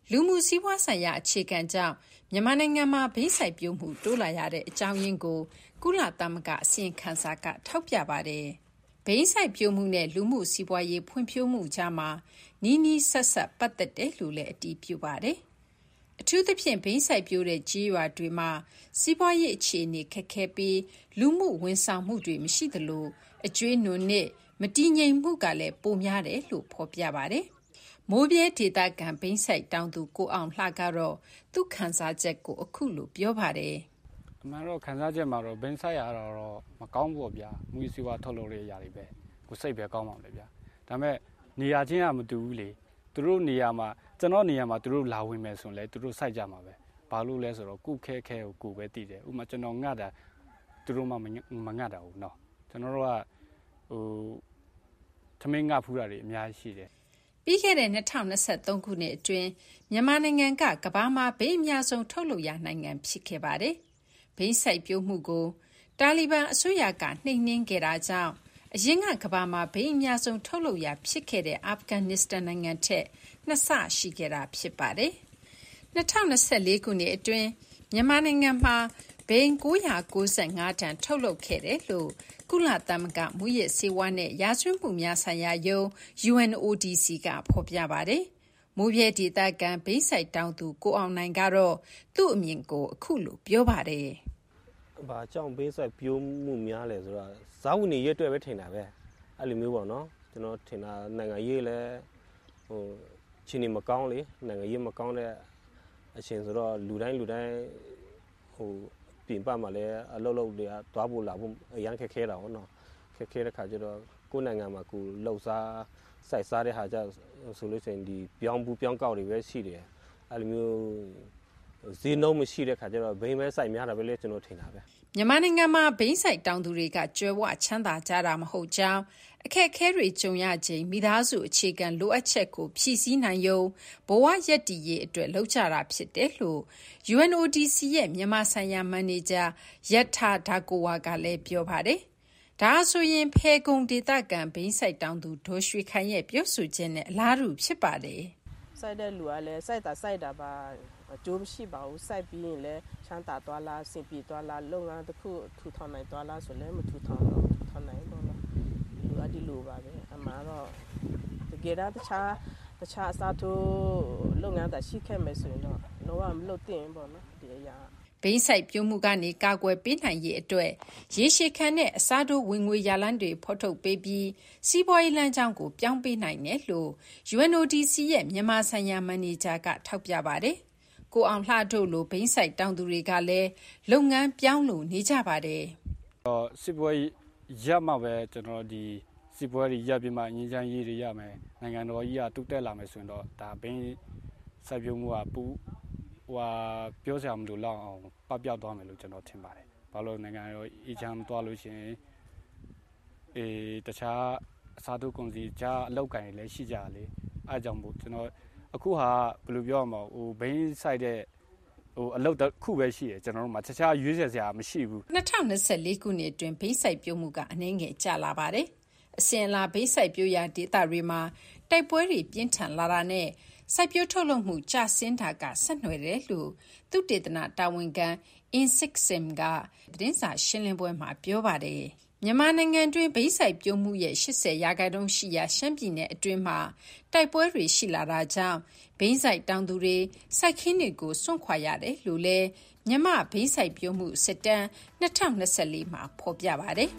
လူမှုစီးပွားဆိုင်ရာအခြေခံကြောင့်မြန်မာနိုင်ငံမှာဘိန်းစိုက်ပျိုးမှုတိုးလာရတဲ့အကြောင်းရင်းကိုကုလသမဂ္ဂအစီရင်ခံစာကထောက်ပြပါတယ်။ဘိန်းစိုက်ပျိုးမှုနဲ့လူမှုစီးပွားရေးဖွံ့ဖြိုးမှုကြားမှာနီးနီးဆက်ဆက်ပတ်သက်တယ်လို့လည်းအတည်ပြုပါတယ်။အထူးသဖြင့်ဘိန်းစိုက်ပျိုးတဲ့ကြေးရွာတွေမှာစီးပွားရေးအခြေအနေခက်ခဲပြီးလူမှုဝန်ဆောင်မှုတွေမရှိသလိုအကျွေးနွံနဲ့မတည်ငြိမ်မှုကလည်းပိုများတယ်လို့ဖော်ပြပါတယ်။မိုးပြဲဒေသခံဘိန်းစိုက်တောင်သူကိုအောင်လှကတော့သူခံစားချက်ကိုအခုလိုပြောပါတယ်။အမှန်တော့ခံစားချက်မှာတော့ဘိန်းစိုက်ရတော့မကောင်းဘူးဗျာ။မူစီဝါထုတ်လို့ရရတွေပဲကိုစိတ်ပဲကောင်းပါမယ်ဗျာ။ဒါပေမဲ့နေရာချင်းကမတူဘူးလေ။သူတို့နေရာမှာကျွန်တော်နေရာမှာသူတို့လာဝင်မယ်ဆိုရင်လည်းသူတို့စိုက်ကြမှာပဲ။ဘာလို့လဲဆိုတော့ကုခဲခဲကိုကိုပဲတည်တယ်။ဥပမာကျွန်တော်ငတ်တာသူတို့မှမငတ်တာဘူးနော်။ကျွန်တော်တို့ကဟိုသမင်းငတ်ဖူးတာတွေအများကြီးရှိတယ်။ပြီးခဲ့တဲ့၂၀၂၃ခုနှစ်အတွင်းမြန်မာနိုင်ငံကကမ္ဘာမှာဘိန်းအများဆုံးထုတ်လုပ်ရနိုင်ငံဖြစ်ခဲ့ပါတယ်။ဘိန်းစိုက်ပျိုးမှုကိုတာလီဘန်အစိုးရကနှိမ်နင်းခဲ့တာကြောင့်အရင်ကကမ္ဘာမှာဘိန်းအများဆုံးထုတ်လုပ်ရဖြစ်ခဲ့တဲ့အာဖဂန်နစ္စတန်နိုင်ငံထက်နှစ်ဆရှိခဲ့တာဖြစ်ပါတယ်။၂၀၂၄ခုနှစ်အတွင်းမြန်မာနိုင်ငံမှာဘိန်း၉၉၅တန်ထုတ်လုပ်ခဲ့တယ်လို့ကုလသမဂ္ဂမူးယစ်ဆေးဝါးနဲ့ရာဇဝတ်မှုများဆိုင်ရာယုံ U N O D C ကဖော်ပြပါတယ်။မိုးပြဲဒေသခံဘိန်းစိုက်တောင်သူကိုအောင်နိုင်ကတော့သူ့အမြင်ကိုအခုလိုပြောပါတယ်။ဘာကြောင့်ဘိန်းစိုက်ပြိုးမှုများလဲဆိုတော့ဇာဝင်ရဲ့အတွက်ပဲထင်တာပဲ။အဲ့လိုမျိုးပေါ့နော်။ကျွန်တော်ထင်တာနိုင်ငံရေးလဲဟိုချင်းနေမကောင်းလေနိုင်ငံရေးမကောင်းတဲ့အချင်းဆိုတော့လူတိုင်းလူတိုင်းဟိုပြင်ပမှာလည်းအလုပ်လုပ်တွေကသွားဖို့လာဖို့အရန်ခက်ခဲတာပေါ့နော်ခက်ခဲတဲ့ခါကျတော့ကိုယ်နိုင်ငံမှာကိုလှုပ်ရှားစိုက်စားတဲ့ဟာကြဆိုလို့ရှိရင်ဒီပြောင်းဘူးပြောင်းကောက်တွေပဲရှိတယ်အဲ့လိုမျိုးဈေးနှုန်းမရှိတဲ့ခါကျတော့ဘိန်းပဲစိုက်များတာပဲလေကျွန်တော်ထင်တာပဲမြန်မာနိုင်ငံမှာဘိန်းစိုက်တောင်သူတွေကကြွယ်ဝချမ်းသာကြတာမဟုတ်ကြောင်းအခက်အခဲတွေကြုံရခြင်းမိသားစုအခြေခံလိုအပ်ချက်ကိုဖြည့်ဆည်းနိုင်ရုံဘဝရပ်တည်ရေးအတွက်လှုပ်ကြတာဖြစ်တယ်လို့ U N O D C ရဲ့မြန်မာဆိုင်ရာမန်နေဂျာယက်ထာဒါကိုဝါကလည်းပြောပါတယ်။ဒါဆိုရင်ဖေကုံဒေသခံဘိန်းစိုက်တောင်သူဒေါ်ရွှေခိုင်ရဲ့ပြောဆိုခြင်းနဲ့အလားတူဖြစ်ပါတယ်။စိုက်တဲ့လူကလည်းစိုက်တာစိုက်တာပါအကျိုးမရှိပါဘူးစိုက်ပြီးရင်လည်းချမ်းသာသွားလားစင်ပြေသွားလားလုပ်ငန်းတစ်ခုထူထောင်နိုင်သွားလားဆိုလည်းမထူထောင်တော့ထူထောင်နိုင်တော့လူကဒီလိုပါပဲအမှန်တော့တကယ်တော့တခြားတခြားအစားထိုးလုပ်ငန်းသာရှိခဲ့မယ်ဆိုရင်တော့တော့မလုပ်သင့်ပေါ့နော်ဒီအရာဘိန်းစိုက်ပျိုးမှုကနေကာကွယ်ပေးနိုင်ရေးအတွက်ရေရှည်ခံတဲ့အစားထိုးဝင်ငွေရလန်းတွေဖော်ထုတ်ပေးပြီးစီးပွားရေးလမ်းကြောင်းကိုပြောင်းပေးနိုင်တယ်လို့ U N O D C ရဲ့မြန်မာဆိုင်ရာမန်နေဂျာကထောက်ပြပါတယ်။ကိုအောင်လှတို့လိုဘိန်းစိုက်တောင်သူတွေကလည်းလုပ်ငန်းပြောင်းလို့နေကြပါတယ်။အော်စီးပွားရေးရပ်မှာပဲကျွန်တော်ဒီစီးပွားရေးရပ်ပြီးမှငင်းချမ်းရေးတွေရမယ်နိုင်ငံတော်ကြီးကတုတ်တက်လာမယ်ဆိုရင်တော့ဒါဘိန်းစိုက်ပျိုးမှုကပူဟိုပြောစရာမလိုတော့အောင်ပပျောက်သွားမယ်လို့ကျွန်တော်ထင်ပါတယ်။ဘာလို့နိုင်ငံတော်အေချမ်းသွားလို့ရှိရင်အေးတခြားအစားထိုးကုန်စည်ကြားအလောက်ကန်တွေလည်းရှိကြတယ်လေ။အဲအကြောင်းမို့ကျွန်တော်အခုဟာဘယ်လိုပြောရမလဲဟိုဘိန်းစိုက်တဲ့ဟိုအလောက်တစ်ခုပဲရှိတယ်ကျွန်တော်တို့မှာတခြားရွေးချယ်စရာမရှိဘူး၂၀၂၄ခုနှစ်အတွင်းဘိန်းစိုက်ပျိုးမှုကအနည်းငယ်ကျလာပါတယ်အစင်လာဘိန်းစိုက်ပျိုးရာဒေသတွေမှာတိုက်ပွဲတွေပြင်းထန်လာတာနဲ့စိုက်ပျိုးထုတ်လုပ်မှုကျဆင်းတာကဆက်နွယ်တယ်လို့သုတေသနတာဝန်ခံ Insixim ကသတင်းစာရှင်းလင်းပွဲမှာပြောပါတယ်မြန်မာနိုင်ငံတွင်းဘိန်းစိုက်ပျိုးမှုရဲ့၈၀ရာခိုင်နှုန်းရှိရာရှမ်းပြည်နယ်အတွင်းမှာတိုက်ပွဲတွေရှိလာတာကြောင့်ဘိန်းစိုက်တောင်သူတွေစိုက်ခင်းတွေကိုစွန့်ခွာရတယ်လို့လည်းမြန်မာဘိန်းစိုက်ပျိုးမှုစစ်တမ်း၂၀၂၄မှာဖော်ပြပါတယ်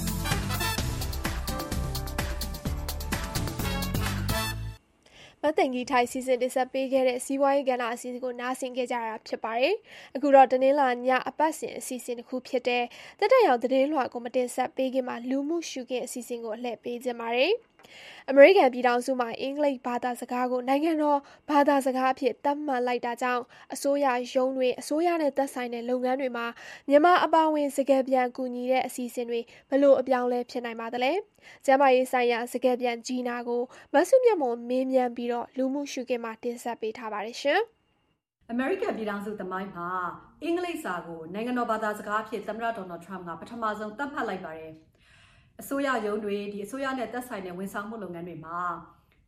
မသိင်္ဂီထိုက်စီစဉ်တင်ဆက်ပေးခဲ့တဲ့စီးပွားရေးကဏ္ဍအစီအစဉ်ကိုနားဆင်ကြကြတာဖြစ်ပါတယ်။အခုတော့တနင်္လာညအပတ်စဉ်အစီအစဉ်တစ်ခုဖြစ်တဲ့တက်တက်ရောက်သတင်းလွှာကိုမတင်ဆက်ပေးခင်မှာလူမှုရှုခင်းအစီအစဉ်ကိုအလှည့်ပေးခြင်းပါတယ်။အမေရိကန်ပြည်ထောင်စုမှာအင်္ဂလိပ်ဘာသာစကားကိုနိုင်ငံတော်ဘာသာစကားအဖြစ်သတ်မှတ်လိုက်တာကြောင့်အစိုးရရုံးတွေအစိုးရနဲ့သက်ဆိုင်တဲ့လုပ်ငန်းတွေမှာမြန်မာအပါအဝင်စကားပြန်ကူညီတဲ့အစီအစဉ်တွေဘလို့အပြောင်းလဲဖြစ်နိုင်ပါသလဲ။ကျန်းမာရေးဆိုင်ရာစကားပြန်ကြီးနာကိုမဆုမြတ်မွန်မေးမြန်းပြီးတော့လူမှုရှုခင်းမှာတင်ဆက်ပေးထားပါတယ်ရှင်။အမေရိကန်ပြည်ထောင်စုသမိုင်းမှာအင်္ဂလိပ်စာကိုနိုင်ငံတော်ဘာသာစကားအဖြစ်သမ္မတဒေါ်နယ်ထရမ့်ကပထမဆုံးသတ်မှတ်လိုက်ပါတယ်။အစိုးရရုံးတွေဒီအစိုးရနဲ့သက်ဆိုင်တဲ့ဝန်ဆောင်မှုလုပ်ငန်းတွေမှာ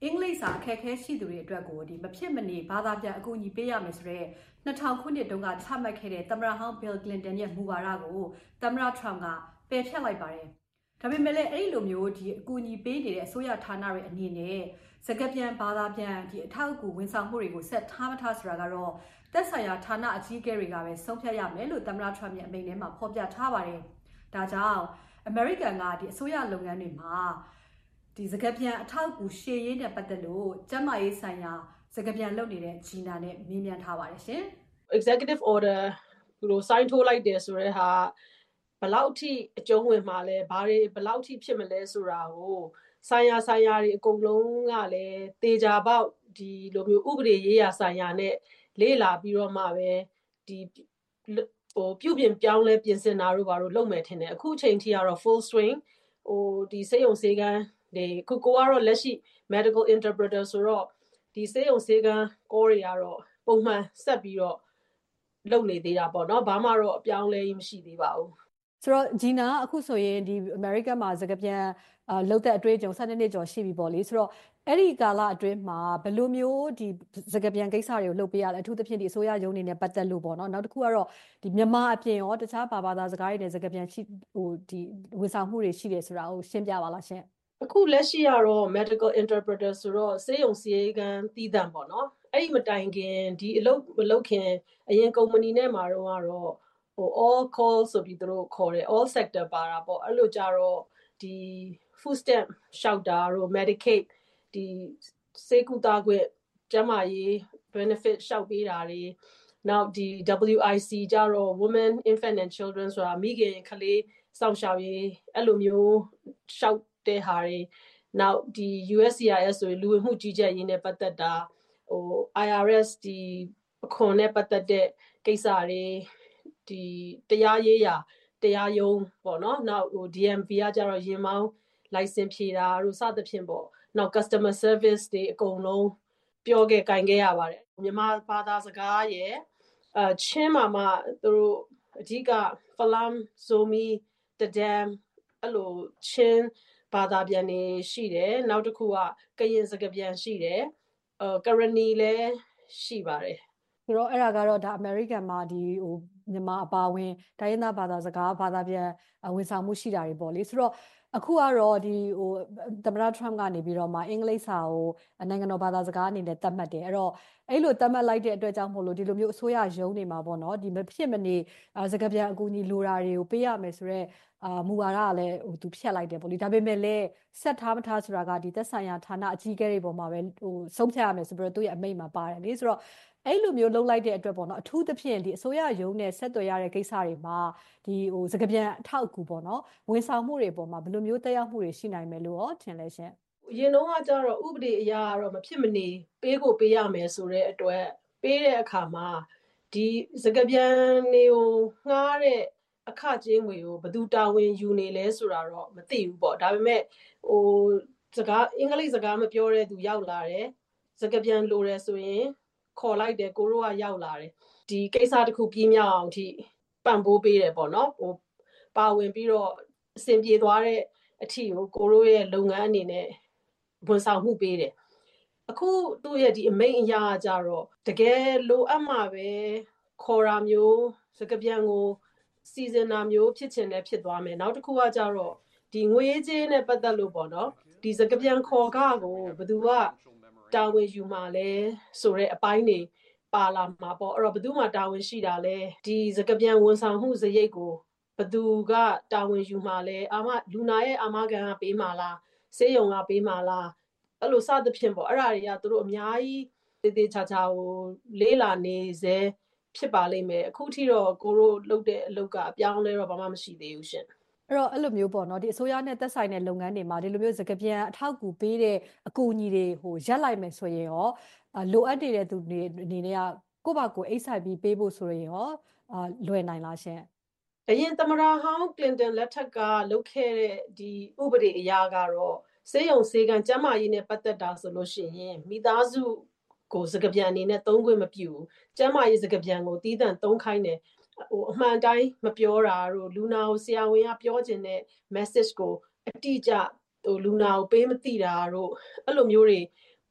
အင်္ဂလိပ်စာအခက်အခဲရှိသူတွေအတွက်ကိုဒီမဖြစ်မနေဘာသာပြန်အကူအညီပေးရမယ်ဆိုတဲ့နှစ်ထောင်ခုနှစ်တုန်းကချမှတ်ခဲ့တဲ့သမ္မတဟောင်း Bill Clinton ရဲ့မူဝါဒကိုသမ္မတ Trump ကပယ်ဖျက်လိုက်ပါတယ်။ဒါပေမဲ့လည်းအဲ့ဒီလိုမျိုးဒီအကူအညီပေးနေတဲ့အစိုးရဌာနတွေအနေနဲ့စကားပြန်ဘာသာပြန်ဒီအထောက်အကူဝန်ဆောင်မှုတွေကိုဆက်ထားမထားဆိုတာကတော့သက်ဆိုင်ရာဌာနအကြီးအကဲတွေကပဲဆုံးဖြတ်ရမယ်လို့သမ္မတ Trump ရဲ့အမိန့်ထဲမှာဖော်ပြထားပါတယ်။ဒါကြောင့် American ကဒီအစိုးရလုပ်ငန်းတွေမှာဒီစကားပြန်အထောက်အကူရှေ့ရေးနဲ့ပတ်သက်လို့ကျန်းမာရေးဆိုင်ရာစကားပြန်လုပ်နေတဲ့ဂျီနာနဲ့မေးမြန်းထားပါတယ်ရှင် Executive Order သူတို့ sign ထိုးလိုက်တယ်ဆိုတဲ့ဟာဘယ်လောက်ထိအကျုံးဝင်မှာလဲဘာတွေဘယ်လောက်ထိဖြစ်မလဲဆိုတာကိုဆိုင်ရာဆိုင်ရာတွေအကုန်လုံးကလည်းတေချာပေါက်ဒီလိုမျိုးဥပဒေရေးရာဆိုင်ရာနဲ့လေ့လာပြီးတော့မှပဲဒီဟိုပြုပြင်ပြောင်းလဲပြင်ဆင်တာတို့ဘာလို့လုပ်မယ်ထင်တယ်အခုချိန်ထိကတော့ full swing ဟိုဒီစေယုံစေကန်းဒီခုကိုကတော့လက်ရှိ medical interpreter ဆိုတော့ဒီစေယုံစေကန်းကောတွေကတော့ပုံမှန်ဆက်ပြီးတော့လုပ်နေသေးတာပေါ့နော်ဘာမှတော့အပြောင်းလဲမရှိသေးပါဘူးဆိုတော့ဂျီနာအခုဆိုရင်ဒီ American မှာစကားပြန်လောက်တဲ့အတွေ့အကြုံဆယ်နှစ်ကျော်ရှိပြီပေါ့လေဆိုတော့အဲ့ဒီကာလအတွင်းမှာဘယ်လိုမျိုးဒီစကားပြန်ကိစ္စတွေကိုလုပ်ပေးရလဲအထူးသဖြင့်ဒီအစိုးရရုံးနေနဲ့ပတ်သက်လို့ပေါ့နော်နောက်တစ်ခုကတော့ဒီမြန်မာအပြင်ရောတခြားဘာဘာသာစကားတွေနဲ့စကားပြန်ရှိဟိုဒီဝန်ဆောင်မှုတွေရှိတယ်ဆိုတာကိုရှင်းပြပါလားရှင်အခုလက်ရှိကတော့ medical interpreter ဆိုတော့စေယုံစေကန်းတည်တံ့ပေါ့နော်အဲ့ဒီမတိုင်ခင်ဒီအလုပ်မလုပ်ခင်အရင်ကုမ္ပဏီနဲ့မှာတော့ကတော့ဟို all call ဆိုပြီးသူတို့ခေါ်တယ် all sector ပါတာပေါ့အဲ့လိုကြတော့ဒီ food stamp ရှောက်တာတို့ Medicaid ဒီစေကူတာခွင့်ကျန်းမာရေး benefit ရှောက်ပေးတာတွေနောက်ဒီ W I C ကြတော့ Women Infant and Children ဆိုတာမိခင်ကလေးစောင့်ရှောက်ရေးအဲ့လိုမျိုးရှောက်တဲ့ဟာတွေနောက်ဒီ U S C I S ဆိုရင်လူဝင်မှုကြီးကြပ်ရေးနဲ့ပတ်သက်တာဟို I R S ဒီအခွန်နဲ့ပတ်သက်တဲ့ကိစ္စတွေဒီတရားရေးရာတရားရုံးပေါ့နော်နောက်ဟို D M V ကကြတော့ရင်မောင်း license ဖြေတာတို့စသဖြင့်ပေါ့နောက် customer service တွေအကုန်လုံးပြောခဲ့ကြင်ခဲ့ရပါတယ်မြန်မာဘာသာစကားရဲ့အချင်းမှာမှသူတို့အဓိက Falam Zomi Tadam အဲ့လိုချင်းဘာသာပြန်နေရှိတယ်နောက်တစ်ခုကကရင်စကားပြန်ရှိတယ်အဲ Karani လည်းရှိပါတယ်ဆိုတော့အဲ့ဒါကတော့ဒါ American မှာဒီဟိုမြန်မာအပါဝင်တိုင်းရင်းသားဘာသာစကားဘာသာပြန်ဝန်ဆောင်မှုရှိတာတွေပေါ့လေဆိုတော့အခုကတော့ဒီဟိုသမ္မတ Trump ကနေပြီးတော့မှအင်္ဂလိပ်စာကိုနိုင်ငံတော်ဘာသာစကားအနေနဲ့သတ်မှတ်တယ်အဲ့တော့အဲ့လိုသတ်မှတ်လိုက်တဲ့အတွက်ကြောင့်မို့လို့ဒီလိုမျိုးအစိုးရရုံးနေမှာပေါ့နော်ဒီမဖြစ်မနေစကားပြန်အကူအညီလိုတာတွေကိုပေးရမယ်ဆိုတော့အာမူဝါဒကလည်းဟိုသူဖြတ်လိုက်တယ်ပေါ့လေဒါပေမဲ့လည်းဆက်ထားမထားဆိုတာကဒီသက်ဆိုင်ရာဌာနအကြီးအကဲတွေပေါ်မှာပဲဟိုဆုံးဖြတ်ရမယ်ဆိုပြီးတော့သူ့ရဲ့အမိန့်မှာပါတယ်လေဆိုတော့အဲ့လိုမျိုးလုပ်လိုက်တဲ့အတွက်ပေါ့နော်အထူးသဖြင့်ဒီအစိုးရရုံးနဲ့ဆက်သွယ်ရတဲ့ကိစ္စတွေမှာဒီဟိုစကားပြန်အထောက်အကူပေါ့နော်ဝန်ဆောင်မှုတွေပေါ်မှာဘယ်လိုမျိုးတက်ရောက်မှုတွေရှိနိုင်မယ်လို့ရောထင်လဲရှင်အရင်တော့ကကြတော့ဥပဒေအရာကတော့မဖြစ်မနေပေးကိုပေးရမယ်ဆိုတဲ့အတွက်ပေးတဲ့အခါမှာဒီစကားပြန်တွေကိုငှားတဲ့အခကျင်းငွေကိုဘယ်သူတာဝန်ယူနေလဲဆိုတာတော့မသိဘူးပေါ့ဒါပေမဲ့ဟိုစကားအင်္ဂလိပ်စကားမပြောတဲ့သူရောက်လာတယ်စကားပြန်လိုတယ်ဆိုရင်ခေါ်လိုက်တယ်ကိုတို့ကရောက်လာတယ်ဒီကိစ္စတစ်ခုပြီးမြောက်အောင်ထိပံ့ပိုးပေးတယ်ပေါ့နော်ဟိုပါဝင်ပြီးတော့အဆင်ပြေသွားတဲ့အထီကိုကိုတို့ရဲ့လုပ်ငန်းအနေနဲ့ဝန်ဆောင်မှုပေးတယ်အခုသူ့ရဲ့ဒီအမိန့်အရာကြတော့တကယ်လိုအပ်မှပဲခေါ်တာမျိုးစကားပြန်ကိုစီစဉ်တာမျိုးဖြစ်ချင်တယ်ဖြစ်သွားမယ်နောက်တစ်ခုကကြတော့ဒီငွေကြေးနဲ့ပတ်သက်လို့ပေါ့နော်ဒီစကားပြန်ခေါ်ကားကိုဘယ်သူကတာဝန်ယူမှာလဲဆိုတဲ့အပိုင်းတွေပါလာမှာပေါ့အဲ့တော့ဘယ်သူမှတာဝန်ရှိတာလဲဒီစကားပြန်ဝန်ဆောင်မှုစရိတ်ကိုဘယ်သူကတာဝန်ယူမှာလဲအာမလူနာရဲ့အာမခံကပေးမှာလားစေယုံကပေးမှာလားအဲ့လိုစသဖြင့်ပေါ့အဲ့ဒါတွေကသူတို့အများကြီးတေးသေးချာချာကိုလေးလာနေစေဖြစ်ပါလိမ့်မယ်အခုထိတော့ကိုတို့လုပ်တဲ့အလုပ်ကအပြောင်းလဲတော့ဘာမှမရှိသေးဘူးရှင်အဲ့တော့အဲ့လိုမျိုးပေါ့နော်ဒီအစိုးရနဲ့သက်ဆိုင်တဲ့လုပ်ငန်းတွေမှာဒီလိုမျိုးစကားပြန်အထောက်အကူပေးတဲ့အကူအညီတွေဟိုရက်လိုက်မယ်ဆိုရင်ရောလိုအပ်နေတဲ့သူတွေအနေနဲ့ကကိုယ့်ဘာကိုယ်အိတ်ဆိုင်ပြီးပေးဖို့ဆိုရင်ရောအာလွယ်နိုင်လားရှင်အရင်သမ္မတဟောင်း Clinton လက်ထက်ကလုပ်ခဲ့တဲ့ဒီဥပဒေအရာကတော့စေယုံစေကံကျန်းမာရေးနဲ့ပတ်သက်တာဆိုလို့ရှိရင်မိသားစုကိုစကားပြန်အနေနဲ့သုံးခွင့်မပြုဘူးကျန်းမာရေးစကားပြန်ကိုတီးသန့်သုံးခိုင်းတယ်ဟိုအမှန်တိုင်းမပြောတာတို့လူနာကိုဆရာဝန်ကပြောခြင်းတဲ့ message ကိုအတိအကျဟိုလူနာကိုပေးမသိတာတို့အဲ့လိုမျိုးတွေ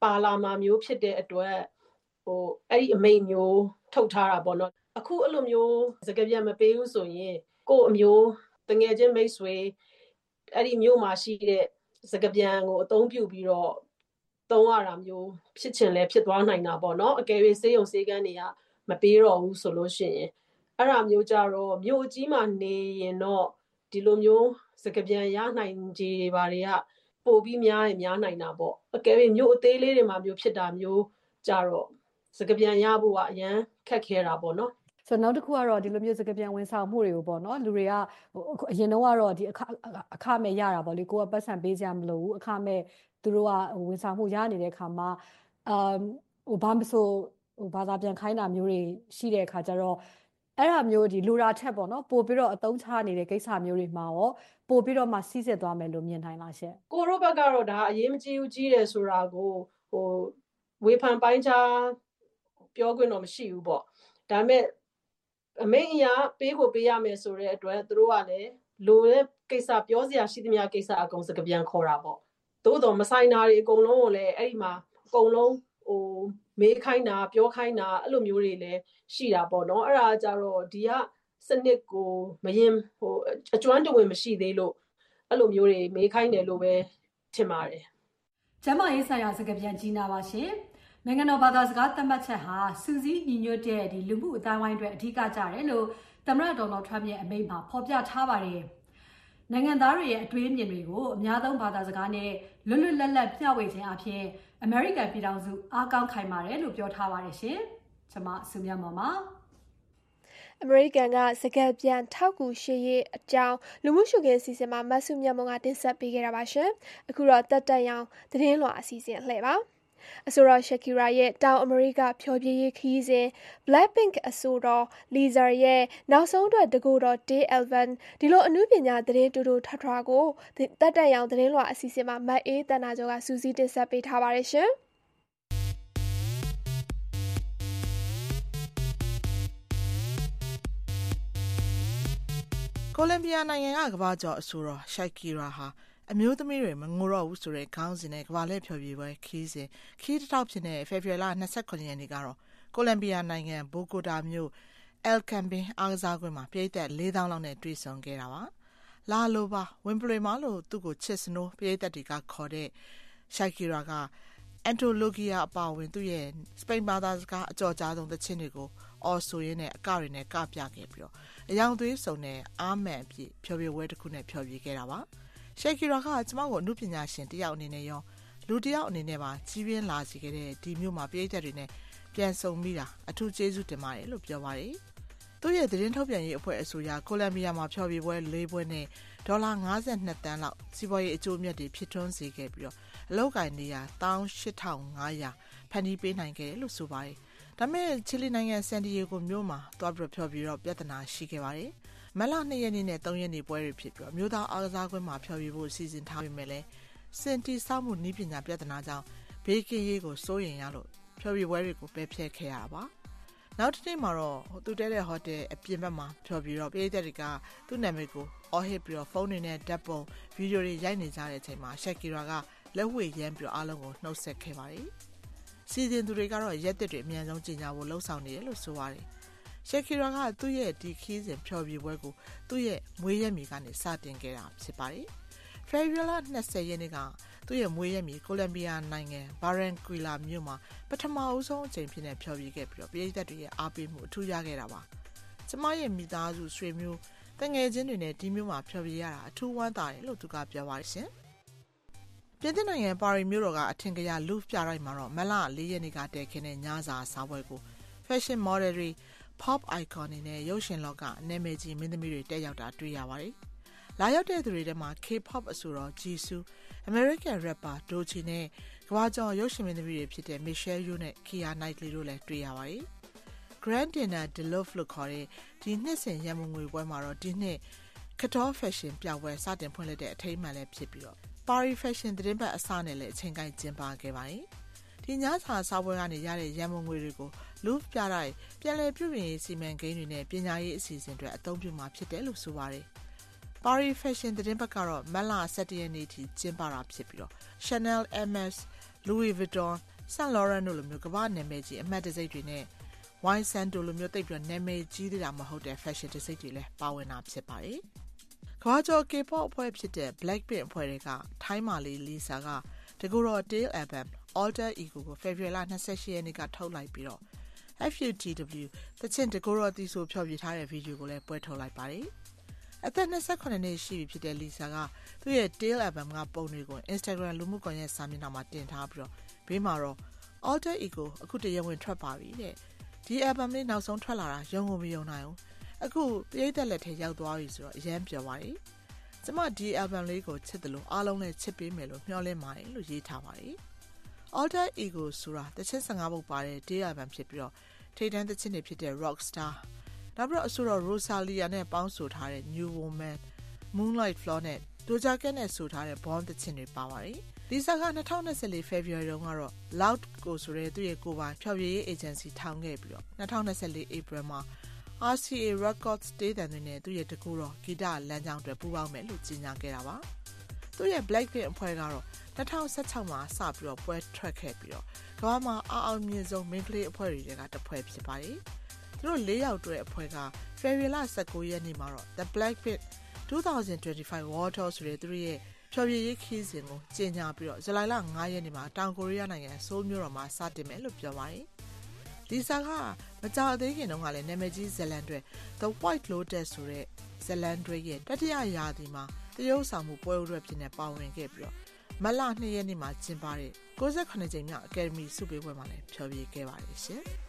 ပါလာမှာမျိုးဖြစ်တဲ့အတွက်ဟိုအဲ့ဒီအမိန့်မျိုးထုတ်ထားတာပေါ့နော်အခုအဲ့လိုမျိုးစကားပြန်မပေးဘူးဆိုရင်ကို့အမျိုးတငယ်ချင်းမိတ်ဆွေအဲ့ဒီမျိုးမှာရှိတဲ့စကားပြန်ကိုအသုံးပြုပြီးတော့သုံးရတာမျိုးဖြစ်ချင်လဲဖြစ်သွားနိုင်တာပေါ့နော်အကယ်၍စေးရုံစေးကန်းတွေကမပေးတော့ဘူးဆိုလို့ရှိရင်အဲ့ဒါမျိုးကြတော့မြို့ကြီးမှာနေရင်တော့ဒီလိုမျိုးစကားပြန်ရနိုင်ခြေတွေဘာတွေကပို့ပြီးများရင်များနိုင်တာပေါ့အကယ်၍မြို့အသေးလေးတွေမှာမျိုးဖြစ်တာမျိုးကြတော့စကားပြန်ရဖို့ကအရန်ခက်ခဲတာပေါ့နော်ဆိုတော့နောက်တစ်ခုကတော့ဒီလိုမျိုးစကားပြန်ဝန်ဆောင်မှုတွေကိုပေါ့နော်လူတွေကအရင်တော့ကတော့ဒီအခအခမဲ့ရတာပေါ့လေကိုကပတ်စံပေးကြမလို့ဘူးအခမဲ့သူတို့ကဝန်ဆောင်မှုရနေတဲ့အခါမှာအမ်ဟိုဘာမဆိုဟိုဘာသာပြန်ခိုင်းတာမျိုးတွေရှိတဲ့အခါကျတော့အဲ့ဒါမျိုးဒီလူရာထက်ပေါ့နော်ပို့ပြီးတော့အသုံးချနေတဲ့ကိစ္စမျိုးတွေမှာရောပို့ပြီးတော့မှစီးစစ်သွားမယ်လို့မြင်နိုင်လားရှင့်ကိုရိုဘက်ကတော့ဒါအရေးမကြီးဘူးကြီးတယ်ဆိုတာကိုဟိုဝေဖန်ပိုင်းခြားပြောခွင့်တော့မရှိဘူးပေါ့ဒါပေမဲ့အမိန့်အရာပေးကိုပေးရမယ်ဆိုတဲ့အတွက်သူတို့ကလည်းလိုတဲ့ကိစ္စပြောစရာရှိသမျှကိစ္စအကုန်စကားပြန်ခေါ်တာပေါ့သို့တော်မဆိုင်တာတွေအကုန်လုံးကိုလည်းအဲ့ဒီမှာအကုန်လုံးဟိုမေးခိုင်းတာပြောခိုင်းတာအဲ့လိုမျိုးတွေလည်းရှိတာပေါ့နော်အဲ့ဒါကြတော့ဒီကစနစ်ကိုမရင်ဟိုအကျွမ်းတဝင်မရှိသေးလို့အဲ့လိုမျိုးတွေမေးခိုင်းတယ်လို့ပဲထင်ပါတယ်ကျမရေးဆိုင်ရာစကားပြန်ကြီးနာပါရှင်နိုင်ငံတော်ဘာသာစကားသတ်မှတ်ချက်ဟာစူးစီးညီညွတ်တဲ့ဒီလူမှုအတိုင်းဝိုင်းတွေအထူးကကြတယ်လို့သမ္မတဒေါ်နယ်ထရမ့်ရဲ့အမိန့်မှာဖော်ပြထားပါတယ်နိုင်ငံသားတွေရဲ့အတွေးအမြင်တွေကိုအများဆုံးဘာသာစကားနဲ့လွတ်လွတ်လပ်လပ်မျှဝေခြင်းအပြင်အမေရိကန်ပြည်ထောင်စုအားကောင်းခိုင်ပါတယ်လို့ပြောထားပါတယ်ရှင်ကျွန်မစုမြတ်မော်ပါအမေရိကန်ကစကားပြန်ထောက်ကူရှိရေးအကြောင်းလူမှုရှုခင်းအစီအစဉ်မှာမဆုမြတ်မွန်ကတင်ဆက်ပေးခဲ့တာပါရှင်အခုတော့တက်တက်ရောင်သတင်းလွှာအစီအစဉ်လှည့်ပါအဆိုတော် Shakira ရဲ့တောင်အမေရိကဖျော်ဖြေရေးခရီးစဉ် Blackpink အဆိုတော် Lisa ရဲ့နောက်ဆုံးအတွက်တကူတော် Day Elvan ဒီလိုအနုပညာသတင်းတူတူထထကိုတက်တက်ရောင်သတင်းလွှာအစီအစဉ်မှာမတ်အေးတန်နာကျော်ကစူးစီးတင်ဆက်ပေးထားပါတယ်ရှင်ကိုလံဘီယာနိုင်ငံကကမ္ဘာကျော်အဆိုတော် Shakira ဟာအမျိုးသမီးတွေမငိုတော့ဘူးဆိုတဲ့ခေါင်းစဉ်နဲ့ကမ္ဘာလှည့်ဖျော်ဖြေပွဲခီးစဉ်ခီးတစ်ထောက်ဖြစ်တဲ့ဖေဖော်ဝါရီလ၂၇ရက်နေ့ကတော့ကိုလံဘီယာနိုင်ငံဘိုဂိုတာမြို့ El Campín အားကစားကွင်းမှာပရိသတ်လေးသောင်းလောက်နဲ့တွေ့ဆုံခဲ့တာပါလာလိုပါဝင်ပရီမာလို့သူ့ကိုချစ်စနိုးပရိသတ်တွေကခေါ်တဲ့ Shakira က Antologia အပါအဝင်သူ့ရဲ့စပိန်ဘာသာစကားအကြော်ကြားဆုံးသီချင်းတွေကိုအော်ဆိုရင်းနဲ့အကတွေနဲ့ကပြခဲ့ပြီးတော့အယောင်သွေးစုံနဲ့အားမှန်အပြည့်ဖျော်ဖြေပွဲတစ်ခုနဲ့ဖျော်ဖြေခဲ့တာပါShakira ကကျမကိုအမှုပညာရှင်တယောက်အနေနဲ့ရောလူတယောက်အနေနဲ့ပါကြီးပြင်းလာစေခဲ့တဲ့ဒီမျိုးမှာပရိသတ်တွေနဲ့ပြန်ဆုံမိတာအထူးကျေးဇူးတင်ပါတယ်လို့ပြောပါတယ်။သူ့ရဲ့သတင်းထုတ်ပြန်ရေးအဖွဲ့အဆိုအရကိုလံဘီယာမှာဖျော်ဖြေပွဲ၄ပွဲနဲ့ဒေါ်လာ၅၂တန်းလောက်စီးပွားရေးအကျိုးအမြတ်တွေဖြစ်ထွန်းစေခဲ့ပြီးတော့အလုပ်ကိုင်နေရ၁၈၅၀၀ဖန်တီးပေးနိုင်ခဲ့တယ်လို့ဆိုပါတယ်။ဒါပေမဲ့ချီလီနိုင်ငံဆန်ဒီယေဂိုမြို့မှာသွားပြီးဖျော်ဖြေတော့ပြဿနာရှိခဲ့ပါတယ်။မလ၂ရက်နေ့နဲ့၃ရက်နေ့ပွဲတွေဖြစ်ပြီးမြို့သားအားကစားကွင်းမှာဖျော်ဖြေဖို့စီစဉ်ထားပေမဲ့လည်းစင်တီဆောက်မှုနည်းပညာပြဿနာကြောင့်ဘေးကင်းရေးကိုစိုးရိမ်ရလို့ဖျော်ဖြေပွဲတွေကိုပယ်ဖျက်ခဲ့ရတာပါနောက်တစ်နေ့မှာတော့သူတဲတဲ့ဟိုတယ်အပြင်ဘက်မှာဖျော်ဖြေတော့ပြည်သက်တွေကသူ့နာမည်ကိုအော်ဟစ်ပြီးတော့ဖုန်းတွေနဲ့ဓာတ်ပုံဗီဒီယိုတွေရိုက်နေကြတဲ့အချိန်မှာရှက်ကီရာကလက်ဝှေ့ရမ်းပြီးအားလုံးကိုနှုတ်ဆက်ခဲ့ပါတယ်စီစဉ်သူတွေကတော့ရက်တစ်တွေအများဆုံးကြီးညာဖို့လှုံ့ဆော်နေတယ်လို့ဆိုပါတယ်ရှက်ကီရာကသူ့ရဲ့ဒီခီးစဉ်ဖျော်ဖြေပွဲကိုသူ့ရဲ့မွေးရက်မြေကနေစတင်ခဲ့တာဖြစ်ပါတယ်။ဖေဖော်ဝါရီလ၂၀ရက်နေ့ကသူ့ရဲ့မွေးရက်မြေကိုလံဘီယာနိုင်ငံဘာရန်ကွီလာမြို့မှာပထမအဆုံးအချိန်ဖြစ်နေဖျော်ဖြေခဲ့ပြီးတော့ပြည်သက်တွေရဲ့အားပေးမှုအထူးရခဲ့တာပါ။ကျမရဲ့မိသားစုဆွေမျိုးတငယ်ချင်းတွေနဲ့ဒီမြို့မှာဖျော်ဖြေရတာအထူးဝမ်းသာတယ်လို့သူကပြောပါတယ်ရှင်။ပြည်သက်နိုင်ငံပါရီမြို့တော်ကအထင်ကရလူပြတိုင်းမှာတော့မလ၄ရက်နေ့ကတည်ခင်းတဲ့ညစာစားပွဲကို fashion model တွေpop icon တွေနဲ့ရုပ်ရှင်လောကနာမည်ကြီးမင်းသမီးတွေတက်ရောက်တာတွေ့ရပါတယ်။လာရောက်တဲ့သူတွေထဲမှာ K-pop အဆိုတော် Jisoo, American rapper Doechii နဲ့ကမ္ဘာကျော်ရုပ်ရှင်မင်းသမီးတွေဖြစ်တဲ့ Michelle Yeoh နဲ့ Keira Knightley တို့လည်းတွေ့ရပါတယ်။ Grand Dinner de Love လို့ခေါ်တဲ့ဒီနှစ်စဉ်ရန်ပုံငွေပွဲမှာတော့ဒီနှစ် Couture Fashion ပြပွဲစတင်ဖွင့်လှစ်တဲ့အထိမ်းအမှန်လည်းဖြစ်ပြီးတော့ Paris Fashion သတင်းပတ်အစနဲ့လည်းအချိန်ကိုင်းကျင်းပခဲ့ပါတယ်။ဒီညစာစားပွဲကနေရတဲ့ရန်ပုံငွေတွေကိုလူပြတိုင်းပြန်လည်ပြုပြင်ရေးစီမံကိန်းတွေနဲ့ပညာရေးအစီအစဉ်တွေအသုံးပြုမှာဖြစ်တယ်လို့ဆိုပါတယ်။ Paris Fashion သတင်းပတ်ကတော့မတ်လ၁၁ရက်နေ့ထိကျင်းပတာဖြစ်ပြီးတော့ Chanel, M S, Louis Vuitton, Saint Laurent တို့လိုမျိုးကမ္ဘာနာမည်ကြီးအမှတ်တံဆိပ်တွေနဲ့ Wine Sand တို့လိုမျိုးတိတ်ပြီးနာမည်ကြီးသေးတာမဟုတ်တဲ့ fashion တံဆိပ်တွေလည်းပါဝင်တာဖြစ်ပါတယ်။ကမ္ဘာကျော် K-pop အဖွဲ့ဖြစ်တဲ့ Blackpink အဖွဲ့တွေကထိုင်းမာလီ Lisa ကတကူတော် Tail album Alter Ego ကို February လ twenty-six ရက်နေ့ကထုတ်လိုက်ပြီးတော့ F U T W တချင်တကူတော်တီဆိုဖျော်ဖြေထားတဲ့ဗီဒီယိုကိုလည်းပွဲထုတ်လိုက်ပါတယ်။အသက်twenty-sevenနှစ်ရှိပြီဖြစ်တဲ့ Lisa ကသူ့ရဲ့ Tail album ကပုံတွေကို Instagram လူမှုကွန်ရက်စာမျက်နှာမှာတင်ထားပြီးတော့ဘေးမှာတော့ Alter Ego အခုတရဝင်ထွက်ပါပြီတဲ့။ဒီ album လေးနောက်ဆုံးထွက်လာတာယုံကိုမယုံနိုင်ဘူး။အခုပရိသတ်လက်ထဲရောက်သွားပြီဆိုတော့အရန်ပျော်ပါတယ်။ကျမဒီ album လေးကိုချစ်တယ်လို့အားလုံးလည်းချစ်ပေးမယ်လို့မျှော်လင့်ပါတယ်လို့ရေးထားပါတယ်။ Alter Ego ဆိုတာတချစ်fifteenပုတ်ပါတဲ့ Tail album ဖြစ်ပြီးတော့ထိပ်တန်းသချင်းတွေဖြစ်တဲ့ Rockstar နောက်ပြီးတော့အဆိုတော် Rosalia နဲ့ပေါင်းဆိုထားတဲ့ New Woman, Moonlight Floor နဲ့ Doja Cat နဲ့ဆိုထားတဲ့ Born သချင်းတွေပါပါတယ်။ Lisa ကtwenty twenty-four ဖေဖော်ဝါရီတုန်းကတော့ Loud ကိုဆိုတဲ့သူ့ရဲ့ကိုယ်ပိုင်ဖျော်ဖြေရေး agency ထောင်ခဲ့ပြီးတော့twenty twenty-four ဧပြီမှာ R C A Records တေးသံတွေနဲ့သူ့ရဲ့တကူတော်ဂီတလမ်းကြောင်းအတွက်ပူးပေါင်းမယ်လို့ကြေညာခဲ့တာပါ။သူ့ရဲ့ Blackpink အဖွဲ့ကတော့twenty sixteenမှာစပြီးတော့ပွဲထွက်ခဲ့ပြီးတော့ကမ္ဘာမှာအအောင်မြင်ဆုံး main play အဖွဲ့တွေကတစ်ဖွဲ့ဖြစ်ပါတယ်။သူတို့၄ယောက်တွဲအဖွဲ့က February လ nineteenရက်နေ့မှာတော့ The Blackpink twenty twenty-five World Tour ဆိုတဲ့သူတို့ရဲ့ဖျော်ဖြေရေးခီးစဉ်ကိုကြေညာပြီးတော့ဇူလိုင်လfiveရက်နေ့မှာတောင်ကိုရီးယားနိုင်ငံဆိုးလ်မြို့တော်မှာစတင်မယ်လို့ပြောပါတယ်။ Lisa ကမကြာသေးခင်တုန်းကလည်းနာမည်ကြီးဇလန်တွေ The White Lotus ဆိုတဲ့ဇလန်တွေရဲ့တတိယရာသီမှာတရုတ်ဆောင်မှုပွဲဥထွက်ဖြစ်နေပါဝင်ခဲ့ပြီးတော့မတ်လtwoရက်နေ့မှာကျင်းပတဲ့ninety-nineကြိမ်မြောက် Academy ဆုပေးပွဲမှာလည်းဖျော်ဖြေခဲ့ပါတယ်ရှင်။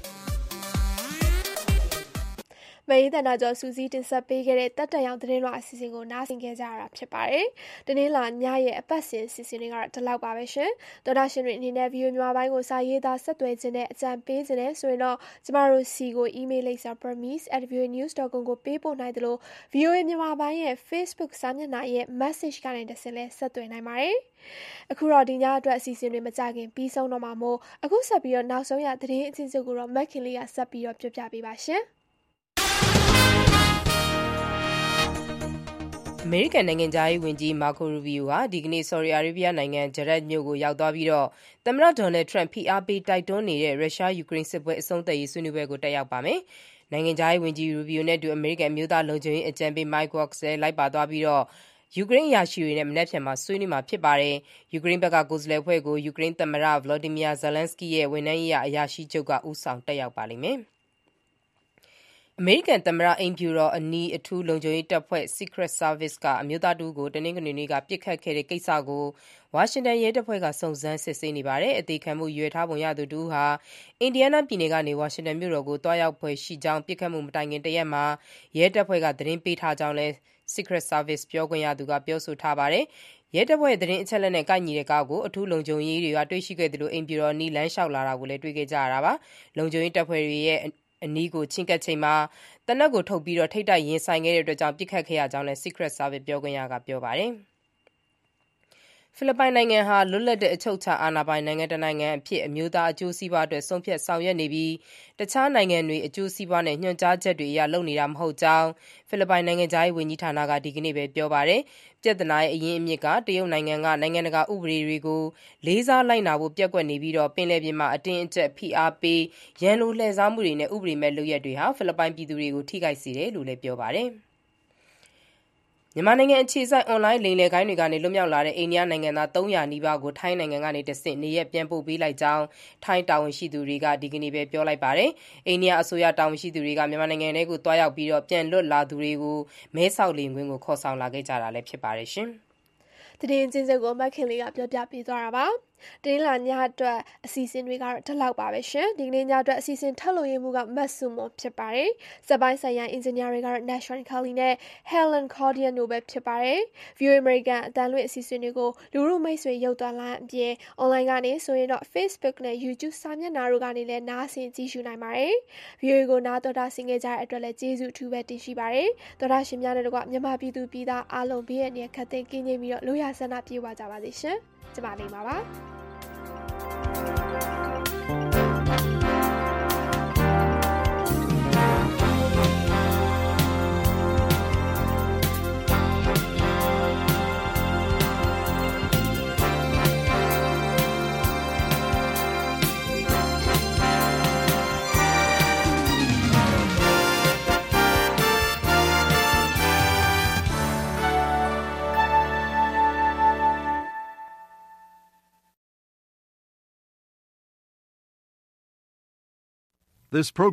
မအေးတနာကျော်စူးစီးတင်ဆက်ပေးခဲ့တဲ့တက်တန်ရောင်သတင်းလွှာအစီအစဉ်ကိုနားဆင်ခဲ့ကြရတာဖြစ်ပါတယ်။ဒီနေ့လာညရဲ့အပတ်စဉ်အစီအစဉ်တွေကတော့ဒီလောက်ပါပဲရှင်။သောတာရှင်တွေအနေနဲ့ ဗီအိုအေ မြန်မာပိုင်းကိုစာရေးသားဆက်သွယ်ခြင်းနဲ့အကြံပေးခြင်းနဲ့ဆိုရင်တော့ကျမတို့စီကို email လိပ်စာ promise at v o a news dot com ကိုပေးပို့နိုင်တယ်လို့ ဗီအိုအေ မြန်မာပိုင်းရဲ့ Facebook စာမျက်နှာရဲ့ message ကနေတစ်ဆင့်လဲဆက်သွယ်နိုင်ပါတယ်။အခုတော့ဒီညအတွက်အစီအစဉ်တွေမကြခင်ပြီးဆုံးတော့မှာမို့အခုဆက်ပြီးတော့နောက်ဆုံးရသတင်းအချင်းချင်းကိုတော့မက်ခင်လေးကဆက်ပြီးတော့ပြောပြပေးပါရှင်။အမေရိကန်နိုင်ငံသားရေးဝန်ကြီးမာကိုရူဘီယိုဟာဒီကနေ့ဆော်ဒီအာရေဗျနိုင်ငံဂျရက်မြို့ကိုရောက်သွားပြီးတော့သမ္မတဒေါ်နယ်ထရန့်ဖိအားပေးတိုက်တွန်းနေတဲ့ရုရှားယူကရိန်းစစ်ပွဲအဆုံးသတ်ရေးဆွေးနွေးပွဲကိုတက်ရောက်ပါမယ်။နိုင်ငံသားရေးဝန်ကြီးရူဘီယိုနဲ့အတူအမေရိကန်မျိုးသားလုံခြုံရေးအကြံပေး Mike Waltz လည်းလိုက်ပါသွားပြီးတော့ယူကရိန်းအရာရှိတွေနဲ့မနက်ဖြန်မှာဆွေးနွေးမှာဖြစ်ပါတယ်။ယူကရိန်းဘက်ကကိုယ်စားလှယ်အဖွဲ့ကိုယူကရိန်းသမ္မတ Volodymyr Zelensky ရဲ့ဝန်ထမ်းရေးရာအရာရှိချုပ်ကဦးဆောင်တက်ရောက်ပါလိမ့်မယ်။အမေရိကန်သမ္မတအိမ်ဖြူတော်အနီးအထူးလုံခြုံရေးတပ်ဖွဲ့ Secret Service ကအမျိုးသားတဦးကိုတနင်္ဂနွေနေ့ကပစ်ခတ်ခဲ့တဲ့ကိစ္စကိုဝါရှင်တန်ရဲတပ်ဖွဲ့ကစုံစမ်းစစ်ဆေးနေပါတယ်။အသေခံမှုရွေထားပုံရသူတဦးဟာအင်ဒီယားနားပြည်နယ်ကနေဝါရှင်တန်မြို့တော်ကိုသွားရောက်ဖွယ်ရှိကြောင်းပစ်ခတ်မှုမတိုင်ခင်တရက်မှာရဲတပ်ဖွဲ့ကသတင်းပေးထားကြောင်းလည်း Secret Service ပြောခွင့်ရသူကပြောဆိုထားပါတယ်။ရဲတပ်ဖွဲ့သတင်းအချက်အလက်နဲ့ကိုက်ညီတဲ့ကားကိုအထူးလုံခြုံရေးတွေကတွေ့ရှိခဲ့တယ်လို့အိမ်ဖြူတော်နီးလမ်းလျှောက်လာတာကိုလည်းတွေ့ခဲ့ကြရတာပါ။လုံခြုံရေးတပ်ဖွဲ့တွေရဲ့အနီးကိုချင်းကပ်ချိန်မှာတနက်ကိုထုတ်ပြီးတော့ထိတ်တိုက်ရင်ဆိုင်ခဲ့တဲ့အတွက်ကြောင့်ပြစ်ခတ်ခဲ့ရကြောင်းလည်း Secret Service ပြောခွင့်ရကပြောပါတယ်။ဖိလစ်ပိုင်နိုင်ငံဟာလွတ်လပ်တဲ့အချုပ်အခြာအာဏာပိုင်နိုင်ငံတစ်နိုင်ငံအဖြစ်အမျိုးသားအကျိုးစီးပွားအတွက်ဆုံးဖြတ်ဆောင်ရွက်နေပြီးတခြားနိုင်ငံတွေအကျိုးစီးပွားနဲ့ညွှန်ကြားချက်တွေအရလုပ်နေတာမဟုတ်ကြောင်းဖိလစ်ပိုင်နိုင်ငံသားရေးဝန်ကြီးဌာနကဒီကနေ့ပဲပြောပါတယ်။ပြဿနာရဲ့အရင်းအမြစ်ကတရုတ်နိုင်ငံကနိုင်ငံတကာဥပဒေတွေကိုလေးစားလိုက်နာဖို့ပျက်ကွက်နေပြီးတော့ပင်လယ်ပြင်မှာအတင်းအကျပ်ဖိအားပေးရန်လိုလှည့်စားမှုတွေနဲ့ဥပဒေမဲ့လုပ်ရက်တွေဟာဖိလစ်ပိုင်ပြည်သူတွေကိုထိခိုက်စေတယ်လို့လည်းပြောပါတယ်။မြန်မာနိုင်ငံအခြေစိုက်အွန်လိုင်းလိမ်လည်ဂိုဏ်းတွေကနေလွတ်မြောက်လာတဲ့အိန္ဒိယနိုင်ငံသားthree hundredနီးပါးကိုထိုင်းနိုင်ငံကနေတဆင့်နေရပ်ပြန်ပို့ပေးလိုက်ကြောင်းထိုင်းတာဝန်ရှိသူတွေကဒီကနေ့ပဲပြောလိုက်ပါတယ်။အိန္ဒိယအစိုးရတာဝန်ရှိသူတွေကမြန်မာနိုင်ငံထဲကိုတွားရောက်ပြီးတော့ပြန်လွတ်လာသူတွေကိုမဲဆောက်လေယာဉ်ကွင်းကိုခေါ်ဆောင်လာခဲ့ကြတာလည်းဖြစ်ပါတယ်ရှင်။သတင်းချင်းစကိုမက်ခင်လေးကပြောပြပေးသွားတာပါ။တင်းလာညအတွက်အစီအစဉ်တွေကတော့ဒီလောက်ပါပဲရှင်ဒီကနေ့ညအတွက်အစီအစဉ်ထုတ်လို့ရမှုကမတ်ဆူမွန်ဖြစ်ပါတယ်စက်ပိုင်းဆိုင်ရာအင်ဂျင်နီယာတွေကတော့ National Kelly နဲ့ Helen Cordian တို့ပဲဖြစ်ပါတယ် View American အတန်လွင့်အစီအစဉ်တွေကိုလူမှုမိတ်ဆွေရုပ်သံလိုင်းအပြင် online ကနေဆိုရင်တော့ Facebook နဲ့ YouTube စာမျက်နှာတို့ကနေလည်းနားဆင်ကြည့်ရှုနိုင်ပါတယ် View ကိုနားတော်တာဆင်ခဲ့ကြတဲ့အတွက်လည်းကျေးဇူးအထူးပဲတင်ရှိပါတယ်တော်တာရှင်များနဲ့တကွမြန်မာပြည်သူပြည်သားအားလုံးဘေးရန်ခတ်သိမ်းကင်းပြီးတော့လိုရဆန္ဒပြေဝကြပါစေရှင်ကျမလေးပါပါ This program